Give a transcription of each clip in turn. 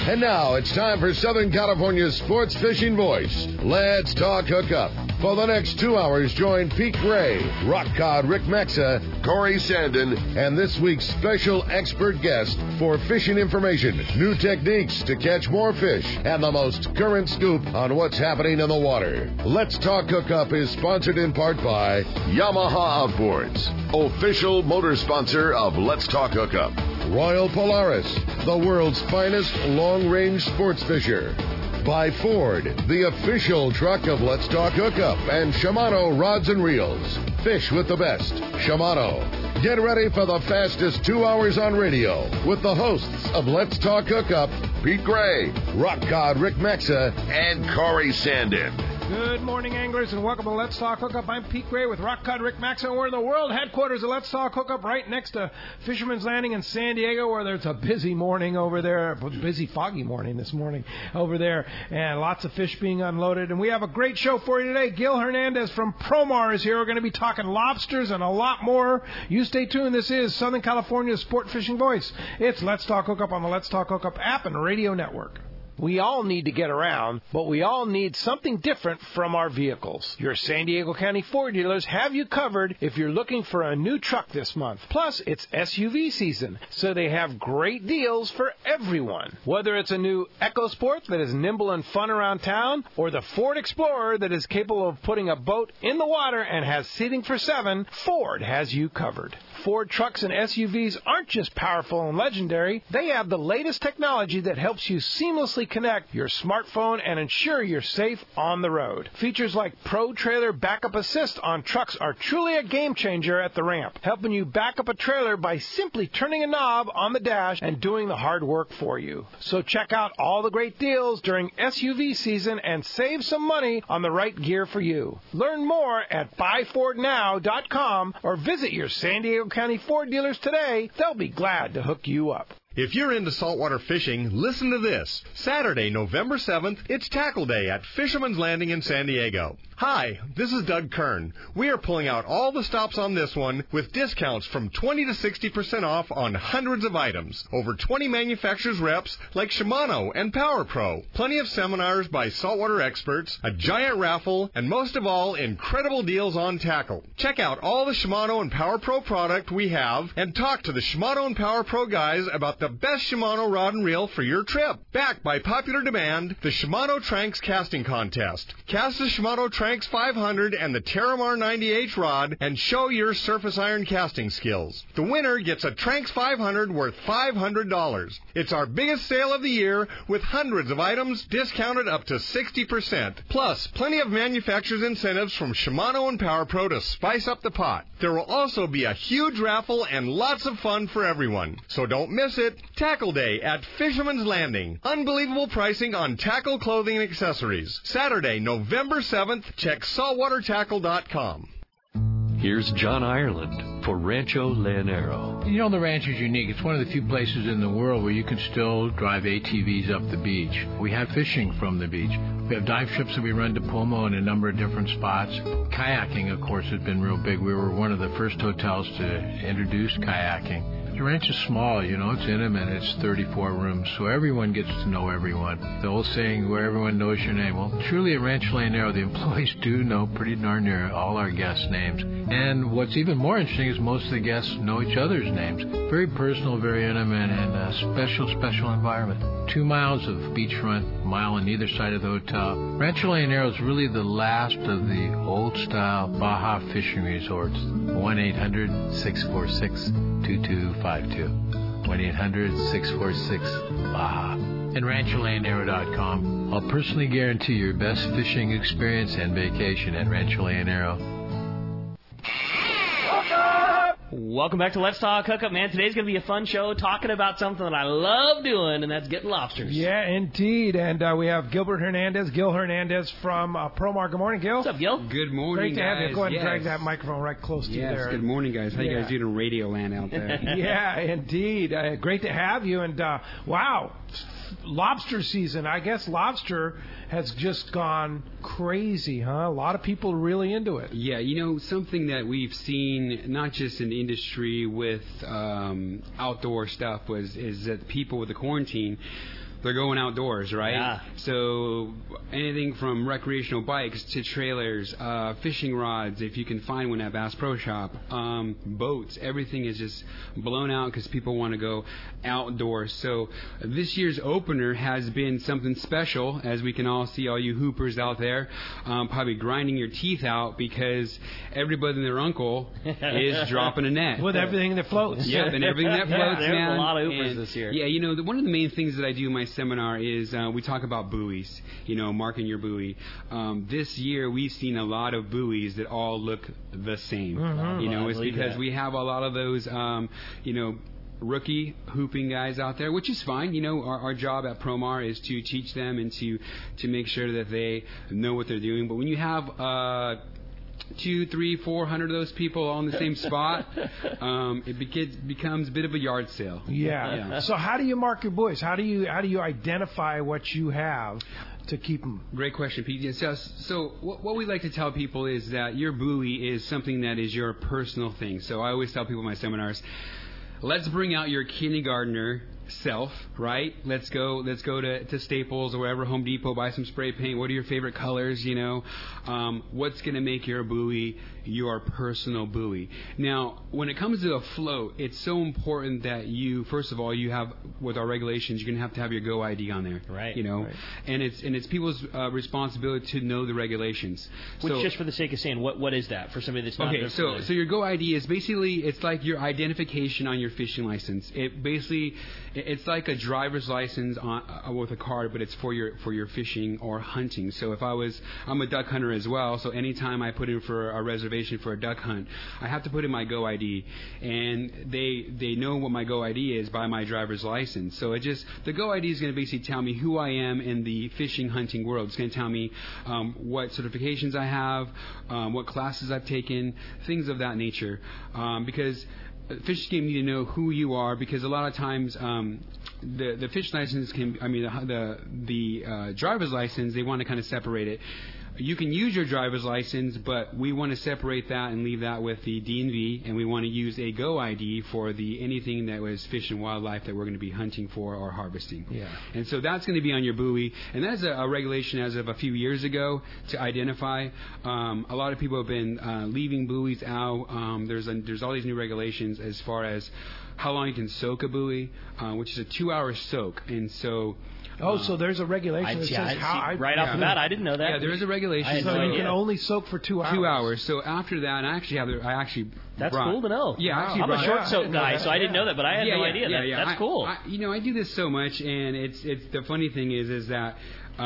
And now it's time for Southern California's sports fishing voice. Let's talk hookup. For the next 2 hours, join Pete Gray, Rock Cod Rick Maxa, Corey Sandin, and this week's special expert guest for fishing information, new techniques to catch more fish, and the most current scoop on what's happening in the water. Let's Talk Hookup is sponsored in part by Yamaha Outboards, official motor sponsor of Let's Talk Hookup. Royal Polaris, the world's finest long-range sports fisher. By Ford, the official truck of Let's Talk Hookup, and Shimano Rods and Reels. Fish with the best. Shimano. Get ready for the fastest 2 hours on radio with the hosts of Let's Talk Hookup, Pete Gray, Rock Cod Rick Maxa, and Corey Sandin. Good morning, anglers, and welcome to Let's Talk Hookup. I'm Pete Gray with Rock Cod Rick Maxa, and we're in the world headquarters of Let's Talk Hookup right next to Fisherman's Landing in San Diego, where there's a busy morning over there, busy foggy morning this morning over there, and lots of fish being unloaded. And we have a great show for you today. Gil Hernandez from Promar is here. We're going to be talking lobsters and a lot more. You stay tuned. This is Southern California's sport fishing voice. It's Let's Talk Hookup on the Let's Talk Hookup app and radio network. We all need to get around, but we all need something different from our vehicles. Your San Diego County Ford dealers have you covered if you're looking for a new truck this month. Plus, it's SUV season, so they have great deals for everyone. Whether it's a new EcoSport that is nimble and fun around town, or the Ford Explorer that is capable of putting a boat in the water and has seating for 7, Ford has you covered. Ford trucks and SUVs aren't just powerful and legendary. They have the latest technology that helps you seamlessly connect your smartphone and ensure you're safe on the road. Features like Pro Trailer Backup Assist on trucks are truly a game changer at the ramp, helping you back up a trailer by simply turning a knob on the dash and doing the hard work for you. So check out all the great deals during SUV season and save some money on the right gear for you. Learn more at buyfordnow.com or visit your San Diego County Ford dealers today. They'll be glad to hook you up. If you're into saltwater fishing, listen to this. Saturday, November 7th, it's Tackle Day at Fisherman's Landing in San Diego. Hi, this is Doug Kern. We are pulling out all the stops on this one with discounts from 20 to 60% off on hundreds of items. Over 20 manufacturers reps like Shimano and Power Pro. Plenty of seminars by saltwater experts, a giant raffle, and most of all, incredible deals on tackle. Check out all the Shimano and Power Pro product we have and talk to the Shimano and Power Pro guys about the best Shimano rod and reel for your trip. Backed by popular demand, the Shimano Tranx Casting Contest. Cast the Shimano Tranx 500 and the Terramar 90H rod and show your surface iron casting skills. The winner gets a Tranx 500 worth $500. It's our biggest sale of the year with hundreds of items discounted up to 60%. Plus, plenty of manufacturers' incentives from Shimano and Power Pro to spice up the pot. There will also be a huge raffle and lots of fun for everyone. So don't miss it. Tackle Day at Fisherman's Landing. Unbelievable pricing on tackle, clothing, and accessories. Saturday, November 7th. Check saltwatertackle.com. Here's John Ireland for Rancho Leonero. You know, the ranch is unique. It's one of the few places in the world where you can still drive ATVs up the beach. We have fishing from the beach. We have dive trips that we run to Pomo in a number of different spots. Kayaking, of course, has been real big. We were one of the first hotels to introduce kayaking. The ranch is small, you know, it's intimate, it's 34 rooms, so everyone gets to know everyone. The old saying, where everyone knows your name. Well, truly at Rancho Leonero, the employees do know pretty darn near all our guests' names. And what's even more interesting is most of the guests know each other's names. Very personal, very intimate, and a special, special environment. 2 miles of beachfront, a mile on either side of the hotel. Rancho Leonero is really the last of the old-style Baja fishing resorts. 1-800-646-2252. 1-800-646-BAHA. And RanchoLeonero.com. I'll personally guarantee your best fishing experience and vacation at Rancho Leonero. Welcome back to Let's Talk Hookup, man. Today's going to be a fun show talking about something that I love doing, and that's getting lobsters. Yeah, indeed. And we have Gil Hernandez from Promar. Good morning, Gil. What's up, Gil? Good morning, Great to have you. Go ahead and yes. drag that microphone right close to you there. Good morning, guys. How you guys doing in Radio Land out there? Yeah, indeed. Great to have you. And, wow, lobster season. I guess lobster has just gone crazy, huh? A lot of people really into it. Yeah, you know, something that we've seen, not just in the industry with outdoor stuff, is that people with the quarantine, they're going outdoors, right? Yeah. So anything from recreational bikes to trailers, fishing rods, if you can find one at Bass Pro Shop, boats, everything is just blown out because people want to go outdoors. So this year's opener has been something special, as we can all see, all you hoopers out there, probably grinding your teeth out because everybody and their uncle is dropping a net. With everything that floats. Yep, and everything that floats, There's man. a lot of hoopers And, this year. Yeah, you know, one of the main things that I do in my seminar is we talk about buoys, you know, marking your buoy. This year we've seen a lot of buoys that all look the same. You know, it's because we have a lot of those, you know, rookie hooping guys out there, which is fine. You know, our job at Promar is to teach them and to make sure that they know what they're doing. But when you have 200, 300, 400 of those people all in the same spot, it becomes a bit of a yard sale. Yeah. So how do you mark your buoys? How do you identify what you have to keep them? Great question, Pete. So what we like to tell people is that your buoy is something that is your personal thing. So I always tell people in my seminars, let's bring out your kindergartner self, right? Let's go to Staples or wherever, Home Depot, buy some spray paint. What are your favorite colors, you know? What's going to make your buoy your personal buoy? Now, when it comes to a float, it's so important that you, first of all, you have, with our regulations, you're going to have your Go ID on there. Right. You know? Right. And it's people's responsibility to know the regulations. Which, so, just for the sake of saying, what is that for somebody that's not okay, so your Go ID is basically, it's like your identification on your fishing license. It's like a driver's license with a card, but it's for your fishing or hunting. So if I'm a duck hunter as well, so anytime I put in for a reservation for a duck hunt, I have to put in my Go ID, and they know what my Go ID is by my driver's license. So the Go ID is going to basically tell me who I am in the fishing hunting world. It's going to tell me what certifications I have, what classes I've taken, things of that nature, because fish game need to know who you are, because a lot of times the fish license the driver's license, they want to kind of separate it. You can use your driver's license, but we want to separate that and leave that with the DMV, and we want to use a Go ID for anything that was fish and wildlife that we're going to be hunting for or harvesting. Yeah. And so that's going to be on your buoy, and that's a regulation as of a few years ago to identify. A lot of people have been leaving buoys out. There's all these new regulations as far as how long you can soak a buoy, which is a 2-hour soak, and so. So there's a regulation that says how. Right off the bat, I didn't know that. Yeah, there is a regulation. So you can only soak for 2 hours. 2 hours. So after that, That's cool to know. Yeah, I'm a short soak guy, so I didn't know that, but I had no idea. That's cool. I do this so much, and it's the funny thing is that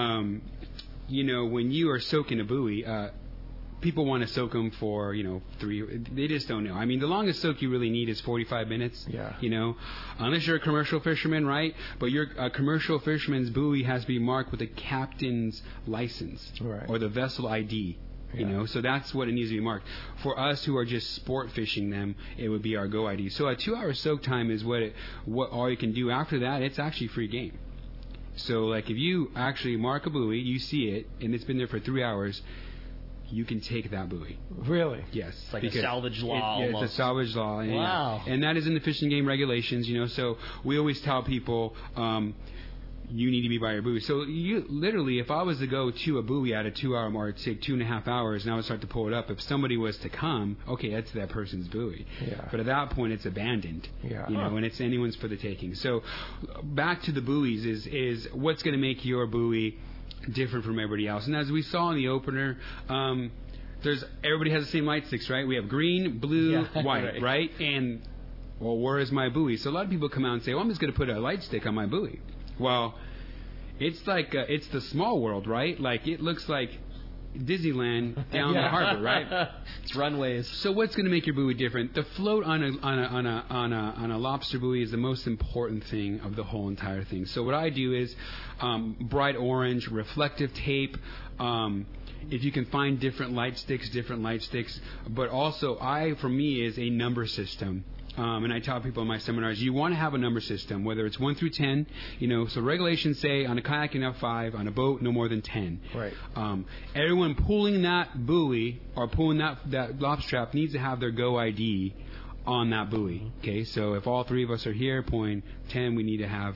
when you are soaking a buoy, people want to soak them for, 3, they just don't know. I mean, the longest soak you really need is 45 minutes. Yeah. Unless you're a commercial fisherman, right? But a commercial fisherman's buoy has to be marked with a captain's license. Right. Or the vessel ID. So that's what it needs to be marked. For us who are just sport fishing them, it would be our Go ID. So a 2-hour soak time is what all you can do. After that, it's actually free game. So like if you actually mark a buoy, you see it, and it's been there for 3 hours, you can take that buoy. Really? Yes. It's like a salvage law almost. It's a salvage law. And, wow. And that is in the fishing game regulations, so we always tell people, you need to be by your buoy. So you literally, if I was to go to a buoy at a 2-hour mark, say 2.5 hours, and I would start to pull it up, if somebody was to come, okay, that's that person's buoy. Yeah. But at that point, it's abandoned. Yeah. And it's anyone's for the taking. So back to the buoys is what's going to make your buoy different from everybody else. And as we saw in the opener, everybody has the same light sticks, right? We have green, blue, white, right? And where is my buoy? So a lot of people come out and say, I'm just going to put a light stick on my buoy. Well, it's like it's the small world, right? Like it looks like Disneyland down the harbor, right? It's runways. So what's going to make your buoy different? The float on a lobster buoy is the most important thing of the whole entire thing. So what I do is bright orange reflective tape. If you can find different light sticks, but also for me is a number system. And I tell people in my seminars, you want to have a number system, whether it's 1 through 10. So regulations say on a kayak you have 5, on a boat no more than 10. Right. Everyone pulling that buoy or pulling that lobster trap needs to have their Go ID on that buoy. Okay, so if all 3 of us are here pulling 10, we need to have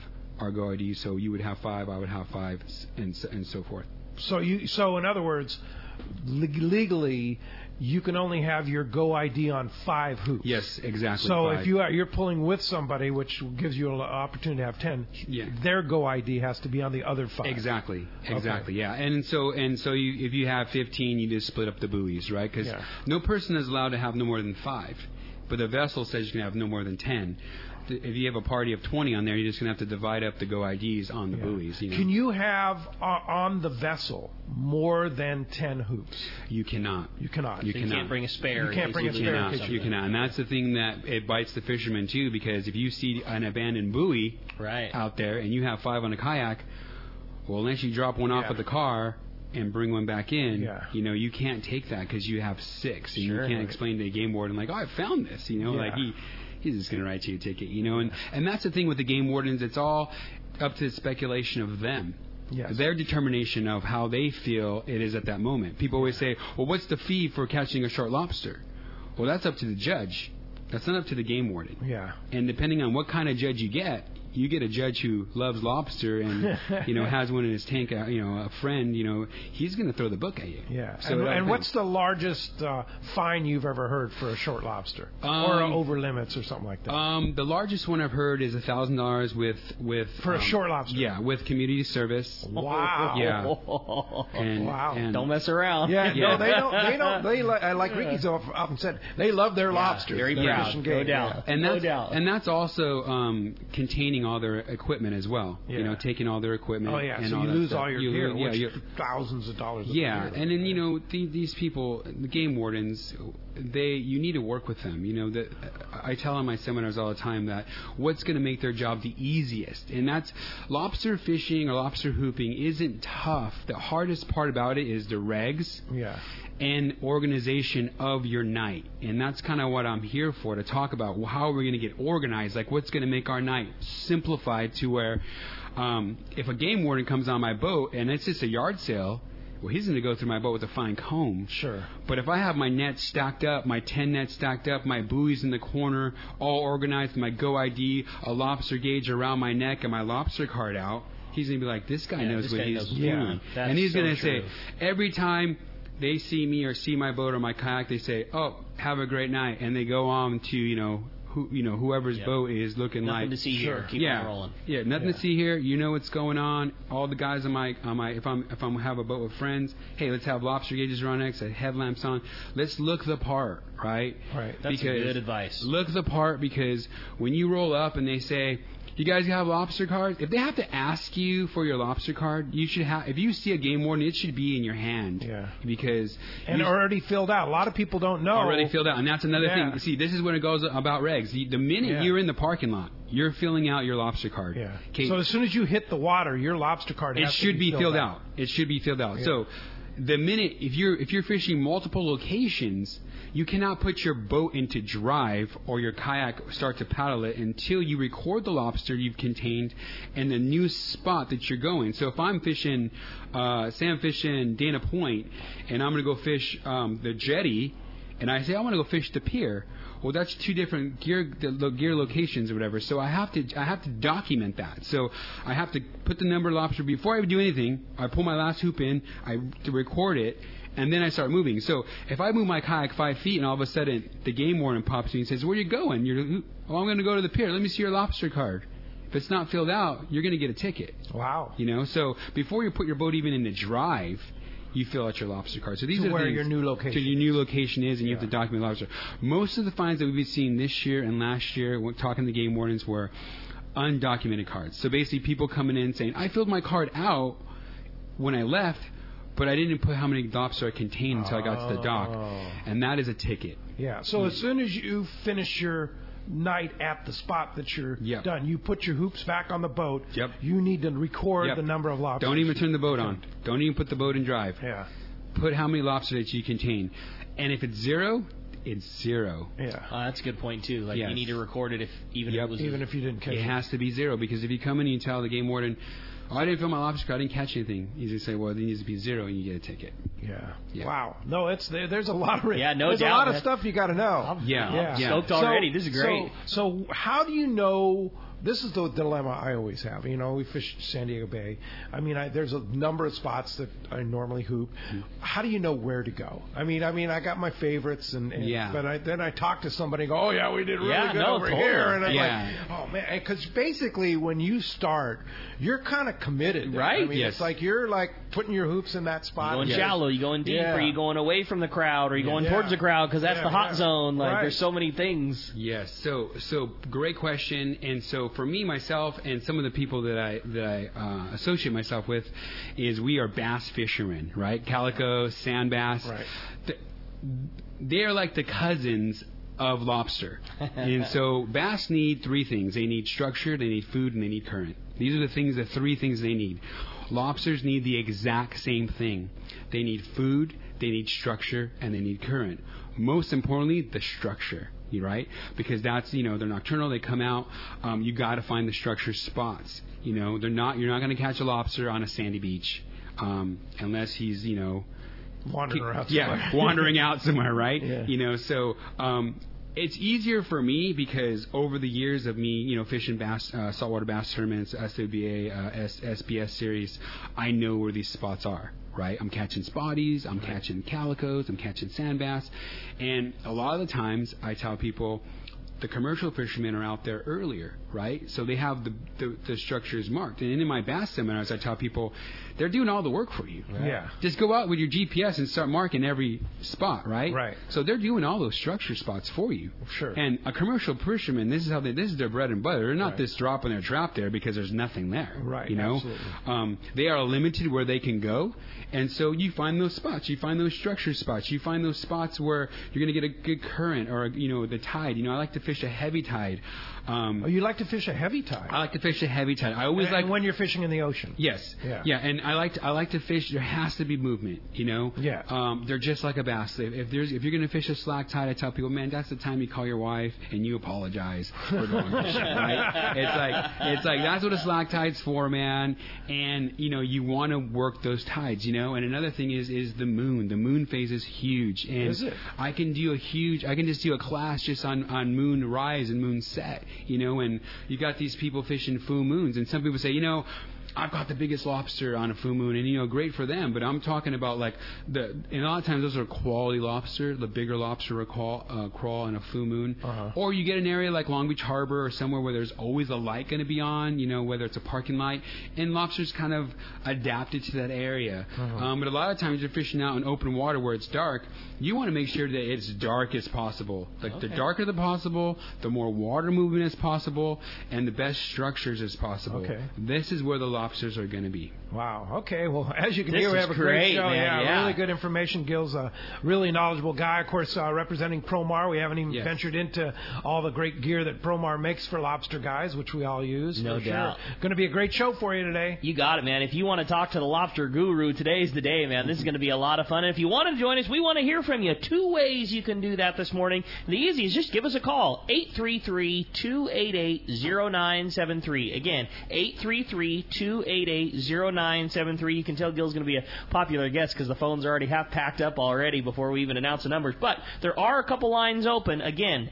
our go ID. So you would have 5, I would have 5, and so forth. So in other words, legally, you can only have your go ID on 5 hoops. Yes, exactly. So 5. if you're pulling with somebody, which gives you an opportunity to have 10, their go ID has to be on the other 5. Exactly. Okay. Yeah. And so if you have 15, you just split up the buoys, right? Because no person is allowed to have no more than 5, but the vessel says you can have no more than 10. If you have a party of 20 on there, you're just going to have to divide up the go IDs on the buoys. You know? Can you have on the vessel more than 10 hoops? You cannot. You cannot. You can't bring a spare. You can't bring a spare. You cannot. And that's the thing that it bites the fishermen too, because if you see an abandoned buoy out there and you have 5 on a kayak, well, unless you drop one off at the car and bring one back in, you know, you can't take that because you have 6, and you can't explain to the game warden like, oh, I found this, you know, like he's just going to write you a ticket, you know. And that's the thing with the game wardens. It's all up to the speculation of them. Yes. Their determination of how they feel it is at that moment. People always say, well, what's the fee for catching a short lobster? Well, that's up to the judge. That's not up to the game warden. Yeah. And depending on what kind of judge you get a judge who loves lobster and, you know, has one in his tank, you know, a friend, you know, he's going to throw the book at you. Yeah. So and what's the largest fine you've ever heard for a short lobster? Or over limits or something like that? The largest one I've heard is $1,000 with for a short lobster? Yeah, with community service. Wow. Yeah. And don't mess around. Yeah. No, they don't. Like Ricky's often said, they love their lobsters. Very proud. No doubt. And that's also containing all their equipment as well. You know, taking all their equipment. Oh yeah, and so all you that lose stuff. all your gear, which thousands of dollars. Yeah, and then you know these people, the game wardens, you need to work with them. You know, I tell in my seminars all the time that what's going to make their job the easiest, and that's lobster fishing or lobster hooping isn't tough. The hardest part about it is the regs. Yeah. And organization of your night. And that's kind of what I'm here for, to talk about how are we going to get organized, like what's going to make our night simplified to where if a game warden comes on my boat and it's just a yard sale, well, he's going to go through my boat with a fine comb. Sure. But if I have my nets stacked up, my 10 nets stacked up, my buoys in the corner, all organized, my go ID, a lobster gauge around my neck, and my lobster card out, he's going to be like, this guy knows what he's doing. Yeah, and he's going to say, every time they see me or see my boat or my kayak, they say, "Oh, have a great night," and they go on to whoever's boat is looking nothing like. Nothing to see here. Keep on rolling. Yeah, nothing to see here. You know what's going on. All the guys on my if I'm have a boat with friends, hey, let's have lobster gauges around next, headlamps on. Let's look the part, right? Right. That's good advice. Look the part, because when you roll up and they say, you guys have lobster cards? If they have to ask you for your lobster card, you should have. If you see a game warden, it should be in your hand. Yeah. Because already filled out. A lot of people don't know. Already filled out, and that's another thing. See, this is when it goes about regs. The minute you're in the parking lot, you're filling out your lobster card. Yeah. So as soon as you hit the water, your lobster card has to be filled out. It should be filled out. Yeah. So the minute if you're fishing multiple locations, you cannot put your boat into drive or your kayak start to paddle it until you record the lobster you've contained and the new spot that you're going. So if I'm fishing, say I'm fishing Dana Point, and I'm going to go fish the jetty, and I say I want to go fish the pier. Well, that's two different gear locations or whatever. So I have to document that. So I have to put the number of lobster before I do anything. I pull my last hoop in, I record it, and then I start moving. So if I move my kayak 5 feet and all of a sudden the game warden pops to me and says, "Where are you going?" "Oh, I'm going to go to the pier. Let me see your lobster card." If it's not filled out, you're going to get a ticket. Wow. You know, so before you put your boat even in the drive, you fill out your lobster card. So these are where things your new location. To your new location is, and you have to document lobster. Most of the fines that we've been seeing this year and last year, when talking to game wardens, were undocumented cards. So basically, people coming in saying, "I filled my card out when I left, but I didn't put how many lobster I contained until I got to the dock," and that is a ticket. Yeah. So as soon as you finish your night at the spot that you're done, you put your hoops back on the boat. Yep. You need to record the number of lobsters. Don't even turn the boat on. Don't even put the boat in drive. Yeah. Put how many lobsters that you contain, and if it's zero, it's zero. Yeah. That's a good point too. Like you need to record it even if you didn't catch it. It has to be zero, because if you come in and you tell the game warden, "Oh, I didn't fill my lobster card, I didn't catch anything," he's going to say, "Well, it needs to be zero," and you get a ticket. Yeah. Wow. No, there's a lot of there's a lot of stuff you got to know. I'm stoked already. This is great. So how do you know this is the dilemma I always have. You know, we fish San Diego Bay. I mean, there's a number of spots that I normally hoop. How do you know where to go? I mean, I got my favorites, but then I talk to somebody and go, oh, yeah, we did really good over here. And I'm like, oh, man. Because basically, when you start, you're kind of committed. Right. I mean, it's like you're like putting your hoops in that spot. You're going shallow, you're going deep, or you're going away from the crowd, or you're going towards the crowd because that's the hot zone. Like, there's so many things. Yes. So great question. And so for me, myself, and some of the people that I associate myself with, is we are bass fishermen, right? Calico, sand bass. Right. They're like the cousins of lobster. And so bass need three things. They need structure, they need food, and they need current. These are the three things they need. Lobsters need the exact same thing. They need food, they need structure, and they need current. Most importantly, the structure, right? Because that's, they're nocturnal, they come out. You got to find the structure spots. You're not going to catch a lobster on a sandy beach unless he's, wandering around somewhere. Yeah, wandering out somewhere, right? Yeah. So it's easier for me because over the years of me, fishing bass, saltwater bass tournaments, SWBA, SBS series, I know where these spots are, right? I'm catching spotties, I'm catching calicos, I'm catching sand bass, and a lot of the times I tell people the commercial fishermen are out there earlier, right? So they have the structures marked. And in my bass seminars, I tell people, they're doing all the work for you. Right? Yeah. Just go out with your GPS and start marking every spot, right? Right. So they're doing all those structure spots for you. Sure. And a commercial fisherman, this is their bread and butter. They're not just dropping their trap there because there's nothing there. Right. Absolutely. They are limited where they can go. And so you find those spots. You find those structure spots. You find those spots where you're going to get a good current or, the tide. I like to fish a heavy tide. You like to fish a heavy tide? I like to fish a heavy tide. I always like when you're fishing in the ocean. Yes. Yeah. And I like to fish. There has to be movement. Yeah. They're just like a bass. If you're going to fish a slack tide, I tell people, man, that's the time you call your wife and you apologize for going fishing. Right? It's like that's what a slack tide's for, man. And you want to work those tides. And another thing is the moon. The moon phase is huge. And is it? I can just do a class just on moon rise and moon set. And you got these people fishing full moons, and some people say, I've got the biggest lobster on a full moon, and great for them. But I'm talking about and a lot of times those are quality lobster. The bigger lobster will crawl on a full moon, or you get an area like Long Beach Harbor or somewhere where there's always a light going to be on. Whether it's a parking light, and lobsters kind of adapted to that area. But a lot of times you're fishing out in open water where it's dark. You want to make sure that it's dark as possible. The darker the possible, the more water movement as possible, and the best structures as possible. Okay. This is where the lobsters are going to be. Wow. Okay. Well, as you can This hear, we is have a great show. man. Yeah. Really good information. Gil's a really knowledgeable guy. Of course, representing Promar. We haven't even ventured into all the great gear that Promar makes for lobster guys, which we all use. No doubt. Sure. Going to be a great show for you today. You got it, man. If you want to talk to the lobster guru, today's the day, man. This is going to be a lot of fun. And if you want to join us, we want to hear from you. 2 ways you can do that this morning. The easiest, just give us a call. 833-288-0973. Again, 833-288-0973. You can tell Gil's going to be a popular guest because the phones are already half packed up already before we even announce the numbers. But there are a couple lines open. Again,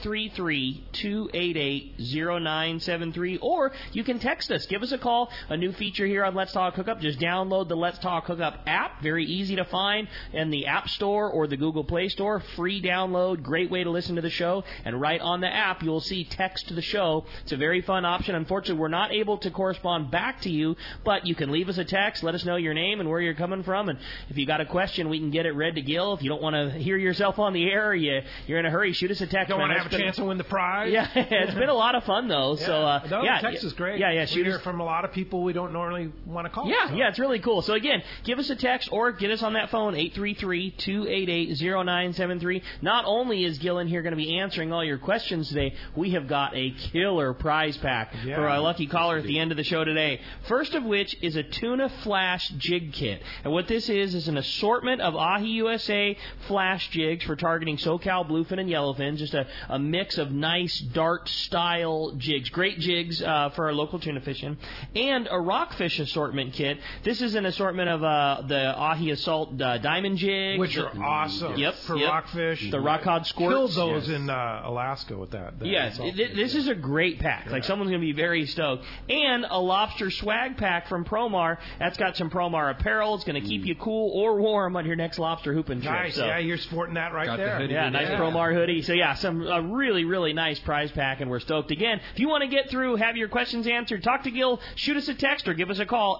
833-288-0973. Or you can text us. Give us a call. A new feature here on Let's Talk Hookup. Just download the Let's Talk Hookup app. Very easy to find in the App Store or the Google Play Store. Free download. Great way to listen to the show. And right on the app, you'll see text to the show. It's a very fun option. Unfortunately, we're not able to correspond back to you, but you can leave us a text. Let us know your name and where you're coming from. And if you got a question, we can get it read to Gil. If you don't want to hear yourself on the air, you're in a hurry, shoot us a text. Don't want to have a chance to win the prize? Yeah, it's been a lot of fun, though. Yeah. So, text is great. Yeah, shoot us from a lot of people we don't normally want to call. Yeah, it's really cool. So, again, give us a text or get us on that phone, 833-288-0973. Not only is Gil in here going to be answering all your questions today, we have got a killer prize pack for our lucky caller at the end of the show today. First of which is a Tuna Flash Jig Kit. And what this is an assortment of Ahi USA flash jigs for targeting SoCal bluefin and yellowfin, just a mix of nice dart-style jigs, great jigs for our local tuna fishing, and a rockfish assortment kit. This is an assortment of the Ahi Assault diamond jigs. Which are awesome for rockfish. The rock cod squirts. Killed those in Alaska with that. Yes, this is a great pack. Like, someone's going to be very stoked. And a lobster swag pack from Promar. That's got some Promar apparel. It's going to keep you cool or warm on your next lobster hooping trip. Nice. So. Yeah, you're sporting that right there. Nice Promar hoodie. So, a really, really nice prize pack, and we're stoked. Again, if you want to get through, have your questions answered, talk to Gil, shoot us a text or give us a call,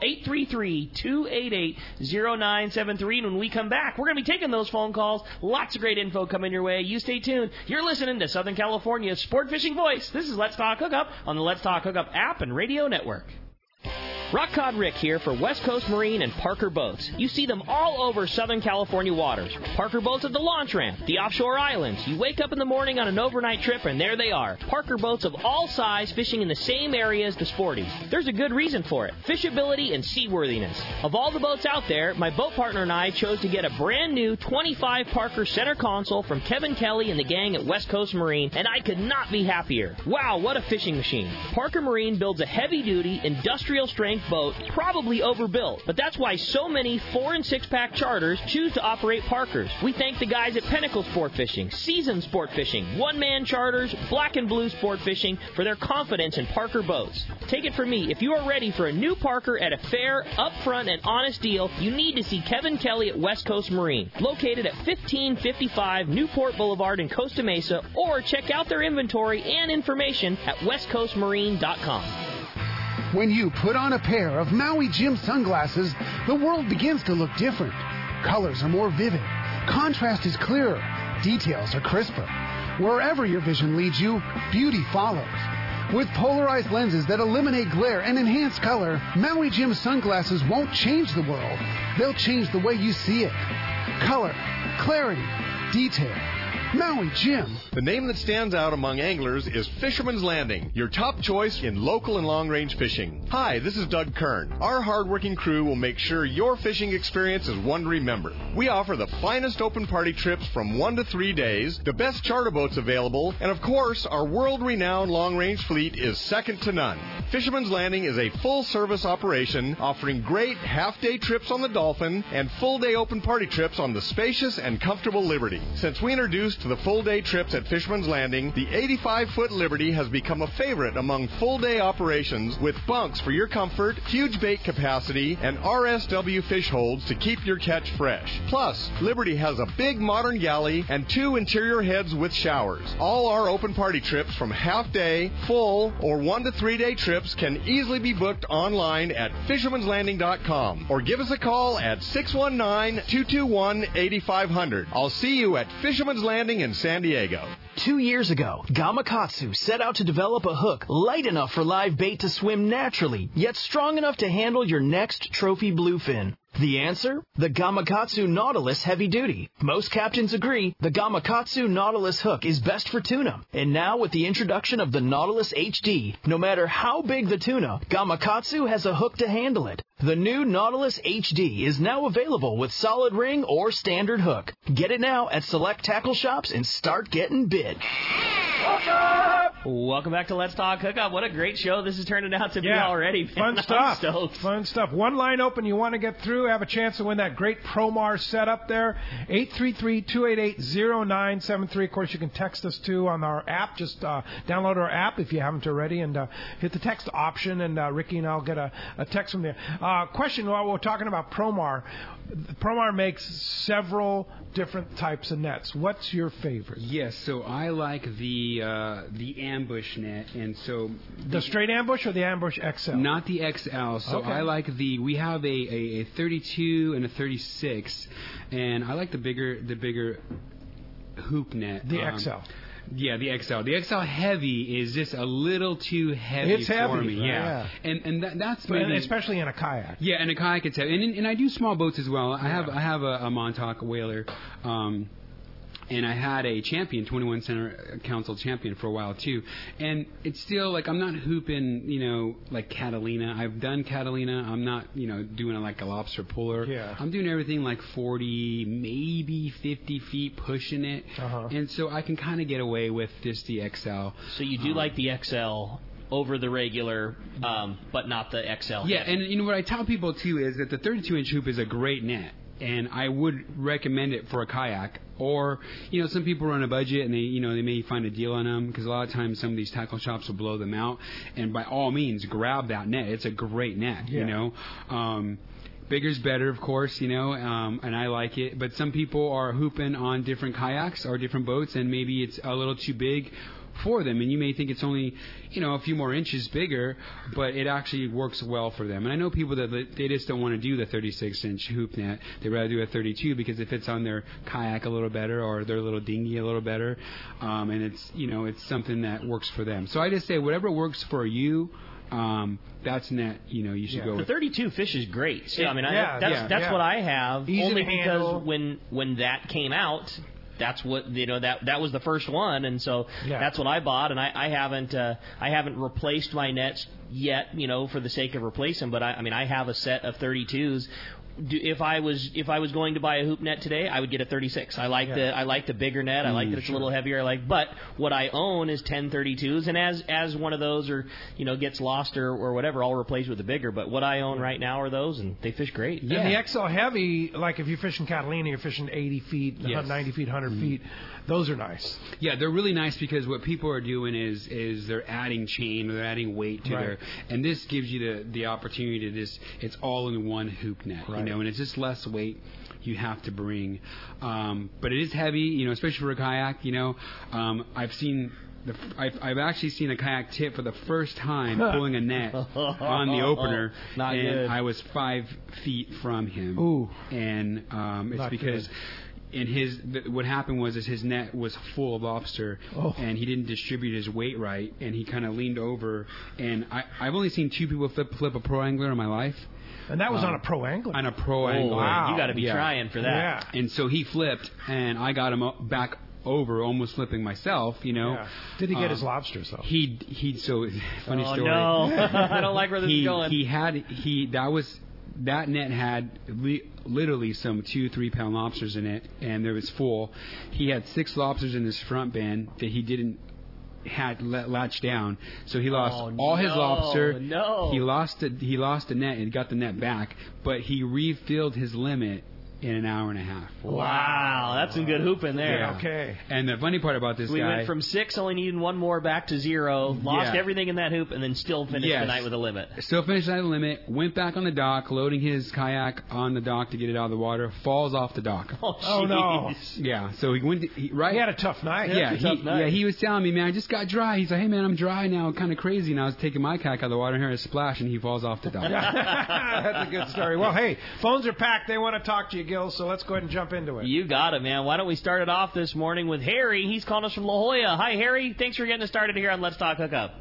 833-288-0973. And when we come back, we're going to be taking those phone calls. Lots of great info coming your way. You stay tuned. You're listening to Southern California's sport fishing voice. This is Let's Talk Hookup on the Let's Talk Hookup app and radio network. Rock Cod Rick here for West Coast Marine and Parker Boats. You see them all over Southern California waters. Parker Boats at the launch ramp, the offshore islands. You wake up in the morning on an overnight trip and there they are. Parker Boats of all size fishing in the same area as the sporties. There's a good reason for it. Fishability and seaworthiness. Of all the boats out there, my boat partner and I chose to get a brand new 25 Parker center console from Kevin Kelly and the gang at West Coast Marine, and I could not be happier. Wow, what a fishing machine. Parker Marine builds a heavy-duty, industrial-strength boat, probably overbuilt, but that's why so many 4- and 6-pack charters choose to operate Parkers. We thank the guys at Pinnacle Sport Fishing, Season Sport Fishing, One-Man Charters, Black and Blue Sport Fishing for their confidence in Parker boats. Take it from me, if you are ready for a new Parker at a fair, upfront, and honest deal, you need to see Kevin Kelly at West Coast Marine, located at 1555 Newport Boulevard in Costa Mesa, or check out their inventory and information at westcoastmarine.com. When you put on a pair of Maui Jim sunglasses, the world begins to look different. Colors are more vivid. Contrast is clearer. Details are crisper. Wherever your vision leads you, beauty follows. With polarized lenses that eliminate glare and enhance color, Maui Jim sunglasses won't change the world. They'll change the way you see it. Color, clarity, detail. Maui Jim. The name that stands out among anglers is Fisherman's Landing, your top choice in local and long-range fishing. Hi, this is Doug Kern. Our hard-working crew will make sure your fishing experience is one to remember. We offer the finest open party trips from 1 to 3 days, the best charter boats available, and of course, our world-renowned long-range fleet is second to none. Fisherman's Landing is a full-service operation offering great half-day trips on the Dolphin and full-day open party trips on the spacious and comfortable Liberty. Since we introduced the full-day trips at Fisherman's Landing, the 85-foot Liberty has become a favorite among full-day operations with bunks for your comfort, huge bait capacity, and RSW fish holds to keep your catch fresh. Plus, Liberty has a big modern galley and 2 interior heads with showers. All our open party trips from half-day, full, or 1 to 3 day trips can easily be booked online at fishermanslanding.com or give us a call at 619-221-8500. I'll see you at Fisherman's Landing in San Diego. 2 years ago, Gamakatsu set out to develop a hook light enough for live bait to swim naturally, yet strong enough to handle your next trophy bluefin. The answer? The Gamakatsu Nautilus Heavy Duty. Most captains agree the Gamakatsu Nautilus hook is best for tuna. And now with the introduction of the Nautilus HD, no matter how big the tuna, Gamakatsu has a hook to handle it. The new Nautilus HD is now available with solid ring or standard hook. Get it now at select tackle shops and start getting bid. Welcome back to Let's Talk Hookup. What a great show this is turning out to be already. Fun stuff. Fun stuff. One line open you want to get through, have a chance to win that great Promar setup there. 833-288-0973. Of course, you can text us, too, on our app. Just download our app if you haven't already and hit the text option, and Ricky and I'll get a text from there. Question while we're talking about Promar. Promar makes several different types of nets. What's your favorite? Yes, so I like the ambush net, and so the straight ambush or the ambush XL? Not the XL. So okay. I like we have a 32 and a 36, and I like the bigger hoop net. The XL. Yeah, the XL. The XL Heavy is just a little too heavy for me. Yeah. And that's maybe, especially in a kayak. Yeah, in a kayak it's heavy. And I do small boats as well. I have a Montauk whaler. And I had a champion, 21 Center Council champion for a while too. And it's still like I'm not hooping, like Catalina. I've done Catalina. I'm not, doing it like a lobster puller. Yeah. I'm doing everything like 40, maybe 50 feet, pushing it. And so I can kind of get away with just the XL. So you do like the XL over the regular, but not the XL. Yeah, and what I tell people too is that the 32-inch hoop is a great net. And I would recommend it for a kayak. Or, some people are on a budget and they may find a deal on them because a lot of times some of these tackle shops will blow them out. And by all means, grab that net. It's a great net, Bigger's better, of course, and I like it. But some people are hooping on different kayaks or different boats, and maybe it's a little too big for them, and you may think it's only a few more inches bigger, but it actually works well for them. And I know people that they just don't want to do the 36-inch hoop net. They rather do a 32 because it fits on their kayak a little better or their little dinghy a little better, and it's it's something that works for them. So I just say whatever works for you. That's net. You should go. The with 32 fish is great. So, that's what I have. Easy only to because handle. when that came out, that's what that was the first one, and so that's what I bought. And I haven't replaced my nets yet, for the sake of replacing. But I have a set of 32s. If I was going to buy a hoop net today, I would get a 36. I like the bigger net. I like that it's a little heavier. But what I own is 10 32s, and as one of those gets lost or whatever, I'll replace with a bigger. But what I own right now are those, and they fish great. Yeah. And the XL Heavy, like if you're fishing Catalina, you're fishing 80 feet, 90 feet, 100 feet. Those are nice. Yeah, they're really nice because what people are doing is they're adding chain, they're adding weight to their, and this gives you the opportunity to it's all in one hoop net, and it's just less weight you have to bring, but it is heavy, especially for a kayak. I've actually seen a kayak tip for the first time pulling a net on the opener, Not and good. I was 5 feet from him. Ooh. And it's Not because. Good. And what happened was his net was full of lobster, and he didn't distribute his weight right, and he kind of leaned over. And I've only seen 2 people flip a pro angler in my life. And that was on a pro angler. On a pro angler. Wow. You got to be trying for that. Yeah. And so he flipped, and I got him back over, almost flipping myself. Yeah. Did he get his lobsters though? So funny story. No, I don't like where this is going. That net had literally some 2-3 pound lobsters in it, and there was full. He had 6 lobsters in his front band that he didn't had latched down, so he lost all his lobster. No. He lost the net and got the net back, but he refilled his limit in an hour and a half. Wow, that's some good hooping there. Yeah. Okay. And the funny part about this We guy... went from 6, only needing 1 more, back to 0, lost everything in that hoop, and then still finished the night with a limit. Still finished the night with a limit, went back on the dock, loading his kayak on the dock to get it out of the water, falls off the dock. Oh no. Yeah, so he went... He had a tough night. Yeah, he was telling me, man, I just got dry. He's like, hey, man, I'm dry now, kind of crazy. And I was taking my kayak out of the water, and hear a splash, and he falls off the dock. That's a good story. Well, hey, phones are packed. They want to talk to you, Gil, so let's go ahead and jump into it. You got it, man. Why don't we start it off this morning with Harry? He's calling us from La Jolla. Hi, Harry. Thanks for getting us started here on Let's Talk Hookup.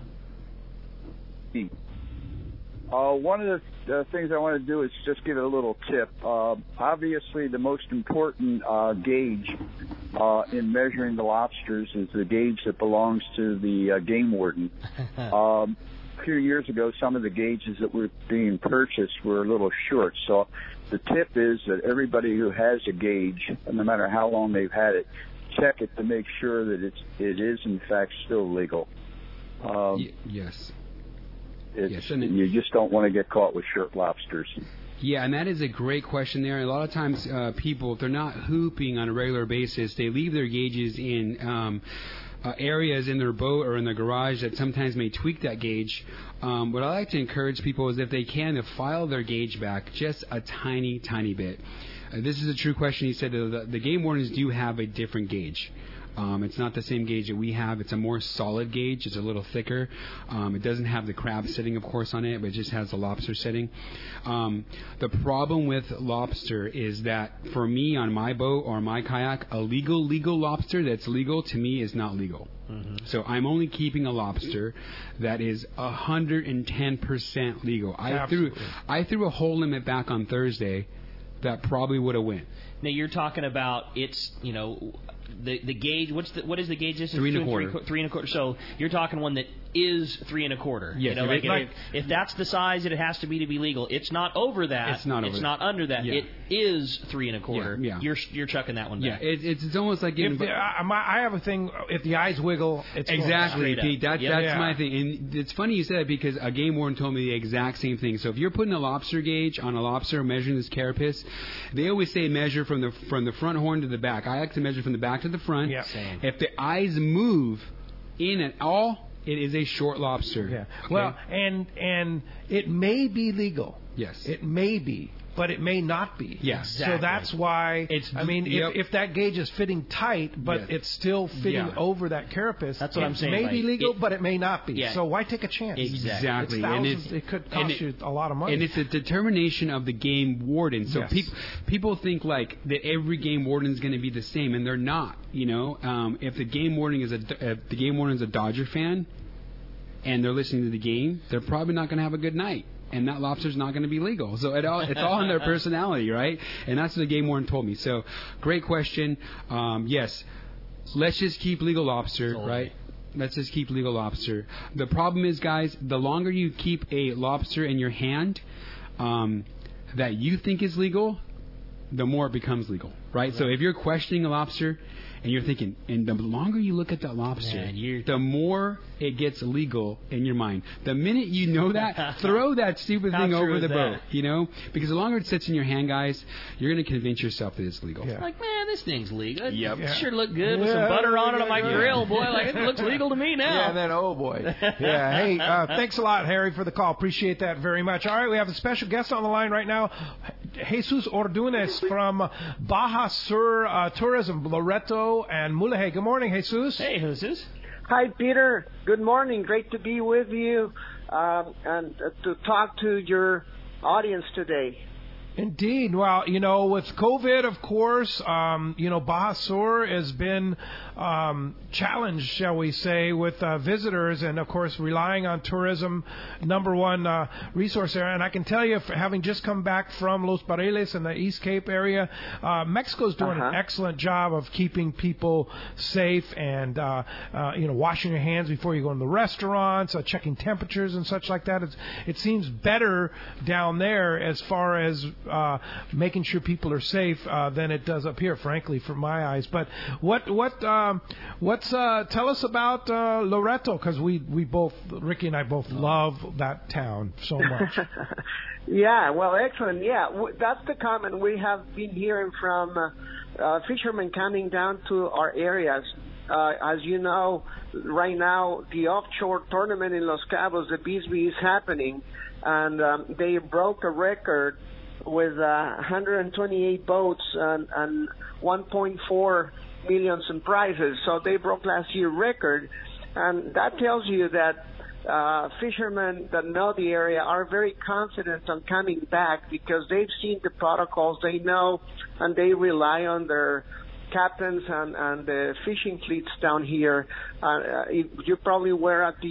One of the things I want to do is just give it a little tip. Obviously, the most important gauge in measuring the lobsters is the gauge that belongs to the game warden. A few years ago, some of the gauges that were being purchased were a little short, so the tip is that everybody who has a gauge, no matter how long they've had it, check it to make sure that it is in fact still legal. Yes. You just don't want to get caught with short lobsters. Yeah, and that is a great question there. A lot of times people, if they're not hooping on a regular basis, they leave their gauges in areas in their boat or in their garage that sometimes may tweak that gauge. What I like to encourage people is, if they can, to file their gauge back just a tiny, tiny bit. This is a true question. He said the game wardens do have a different gauge. It's not the same gauge that we have. It's a more solid gauge. It's a little thicker. It doesn't have the crab setting, of course, on it, but it just has the lobster setting. The problem with lobster is that, for me, on my boat or my kayak, a legal lobster that's legal to me is not legal. Mm-hmm. So I'm only keeping a lobster that is 110% legal. I threw a whole limit back on Thursday that probably would have went. Now, you're talking about it's, the gauge. What is the gauge? This is 3 1/4. 3 1/4. So you're talking one that is 3 1/4. Yes. If that's the size it has to be legal, it's not over that. It's not under that. Yeah. It is 3 1/4. Yeah. You're chucking that one back. Yeah. It's almost like I have a thing. If the eyes wiggle, it's exactly, Pete. That's yeah. my thing. And it's funny you said that because a game warden told me the exact same thing. So if you're putting a lobster gauge on a lobster measuring this carapace, they always say measure from the front horn to the back. I like to measure from the back to the front. Yeah. Same. If the eyes move in at all, it is a short lobster. Yeah. Okay? Well, and it may be legal. Yes. It may be, but it may not be. Yeah. So that's why. If that gauge is fitting tight, but it's still fitting over that carapace, that's what I'm saying. It may be legal, but it may not be. Yeah. So why take a chance? Exactly. It's thousands, it could cost you a lot of money. And it's a determination of the game warden. So people think like that every game warden is going to be the same, and they're not. You know, if the game warden is a Dodger fan, and they're listening to the game, they're probably not going to have a good night. And that lobster's not going to be legal. So it's all in their personality, right? And that's what the game warden told me. So, great question. Yes, let's just keep legal lobster, right? Let's just keep legal lobster. The problem is, guys, the longer you keep a lobster in your hand that you think is legal, the more it becomes legal, right? So if you're questioning a lobster and you're thinking, and the longer you look at that lobster, the more it gets legal in your mind. The minute you know that, throw that stupid thing over the boat, you know? Because the longer it sits in your hand, guys, you're going to convince yourself that it's legal. Yeah. Like, man, this thing's legal. Yep. It sure look good with some butter on it on my grill, boy. Like, it looks legal to me now. Yeah, and then, oh, boy. Yeah, hey, thanks a lot, Harry, for the call. Appreciate that very much. All right, we have a special guest on the line right now, Jesus Ordunes from Baja Sur Tourism, Loreto and Mulegé. Good morning, Jesus. Hey, Jesus. Hi, Peter. Good morning. Great to be with you and to talk to your audience today. Indeed. Well, you know, with COVID, of course, you know, Baja Sur has been challenged, shall we say, with visitors and, of course, relying on tourism, number one resource area. And I can tell you, having just come back from Los Barriles in the East Cape area, Mexico's doing an excellent job of keeping people safe and, you know, washing your hands before you go in the restaurants, checking temperatures and such like that. It seems better down there as far as making sure people are safe than it does up here, frankly, from my eyes. But tell us about Loreto, because we both, Ricky and I both love that town so much. Yeah, well, excellent. Yeah, that's the comment we have been hearing from fishermen coming down to our areas. As you know, right now the offshore tournament in Los Cabos, the Bisbee, is happening, and they broke a record with 128 boats and 1.4 million in prizes. So they broke last year's record, and that tells you that fishermen that know the area are very confident on coming back because they've seen the protocols, they know, and they rely on their captains and the fishing fleets down here. You probably were at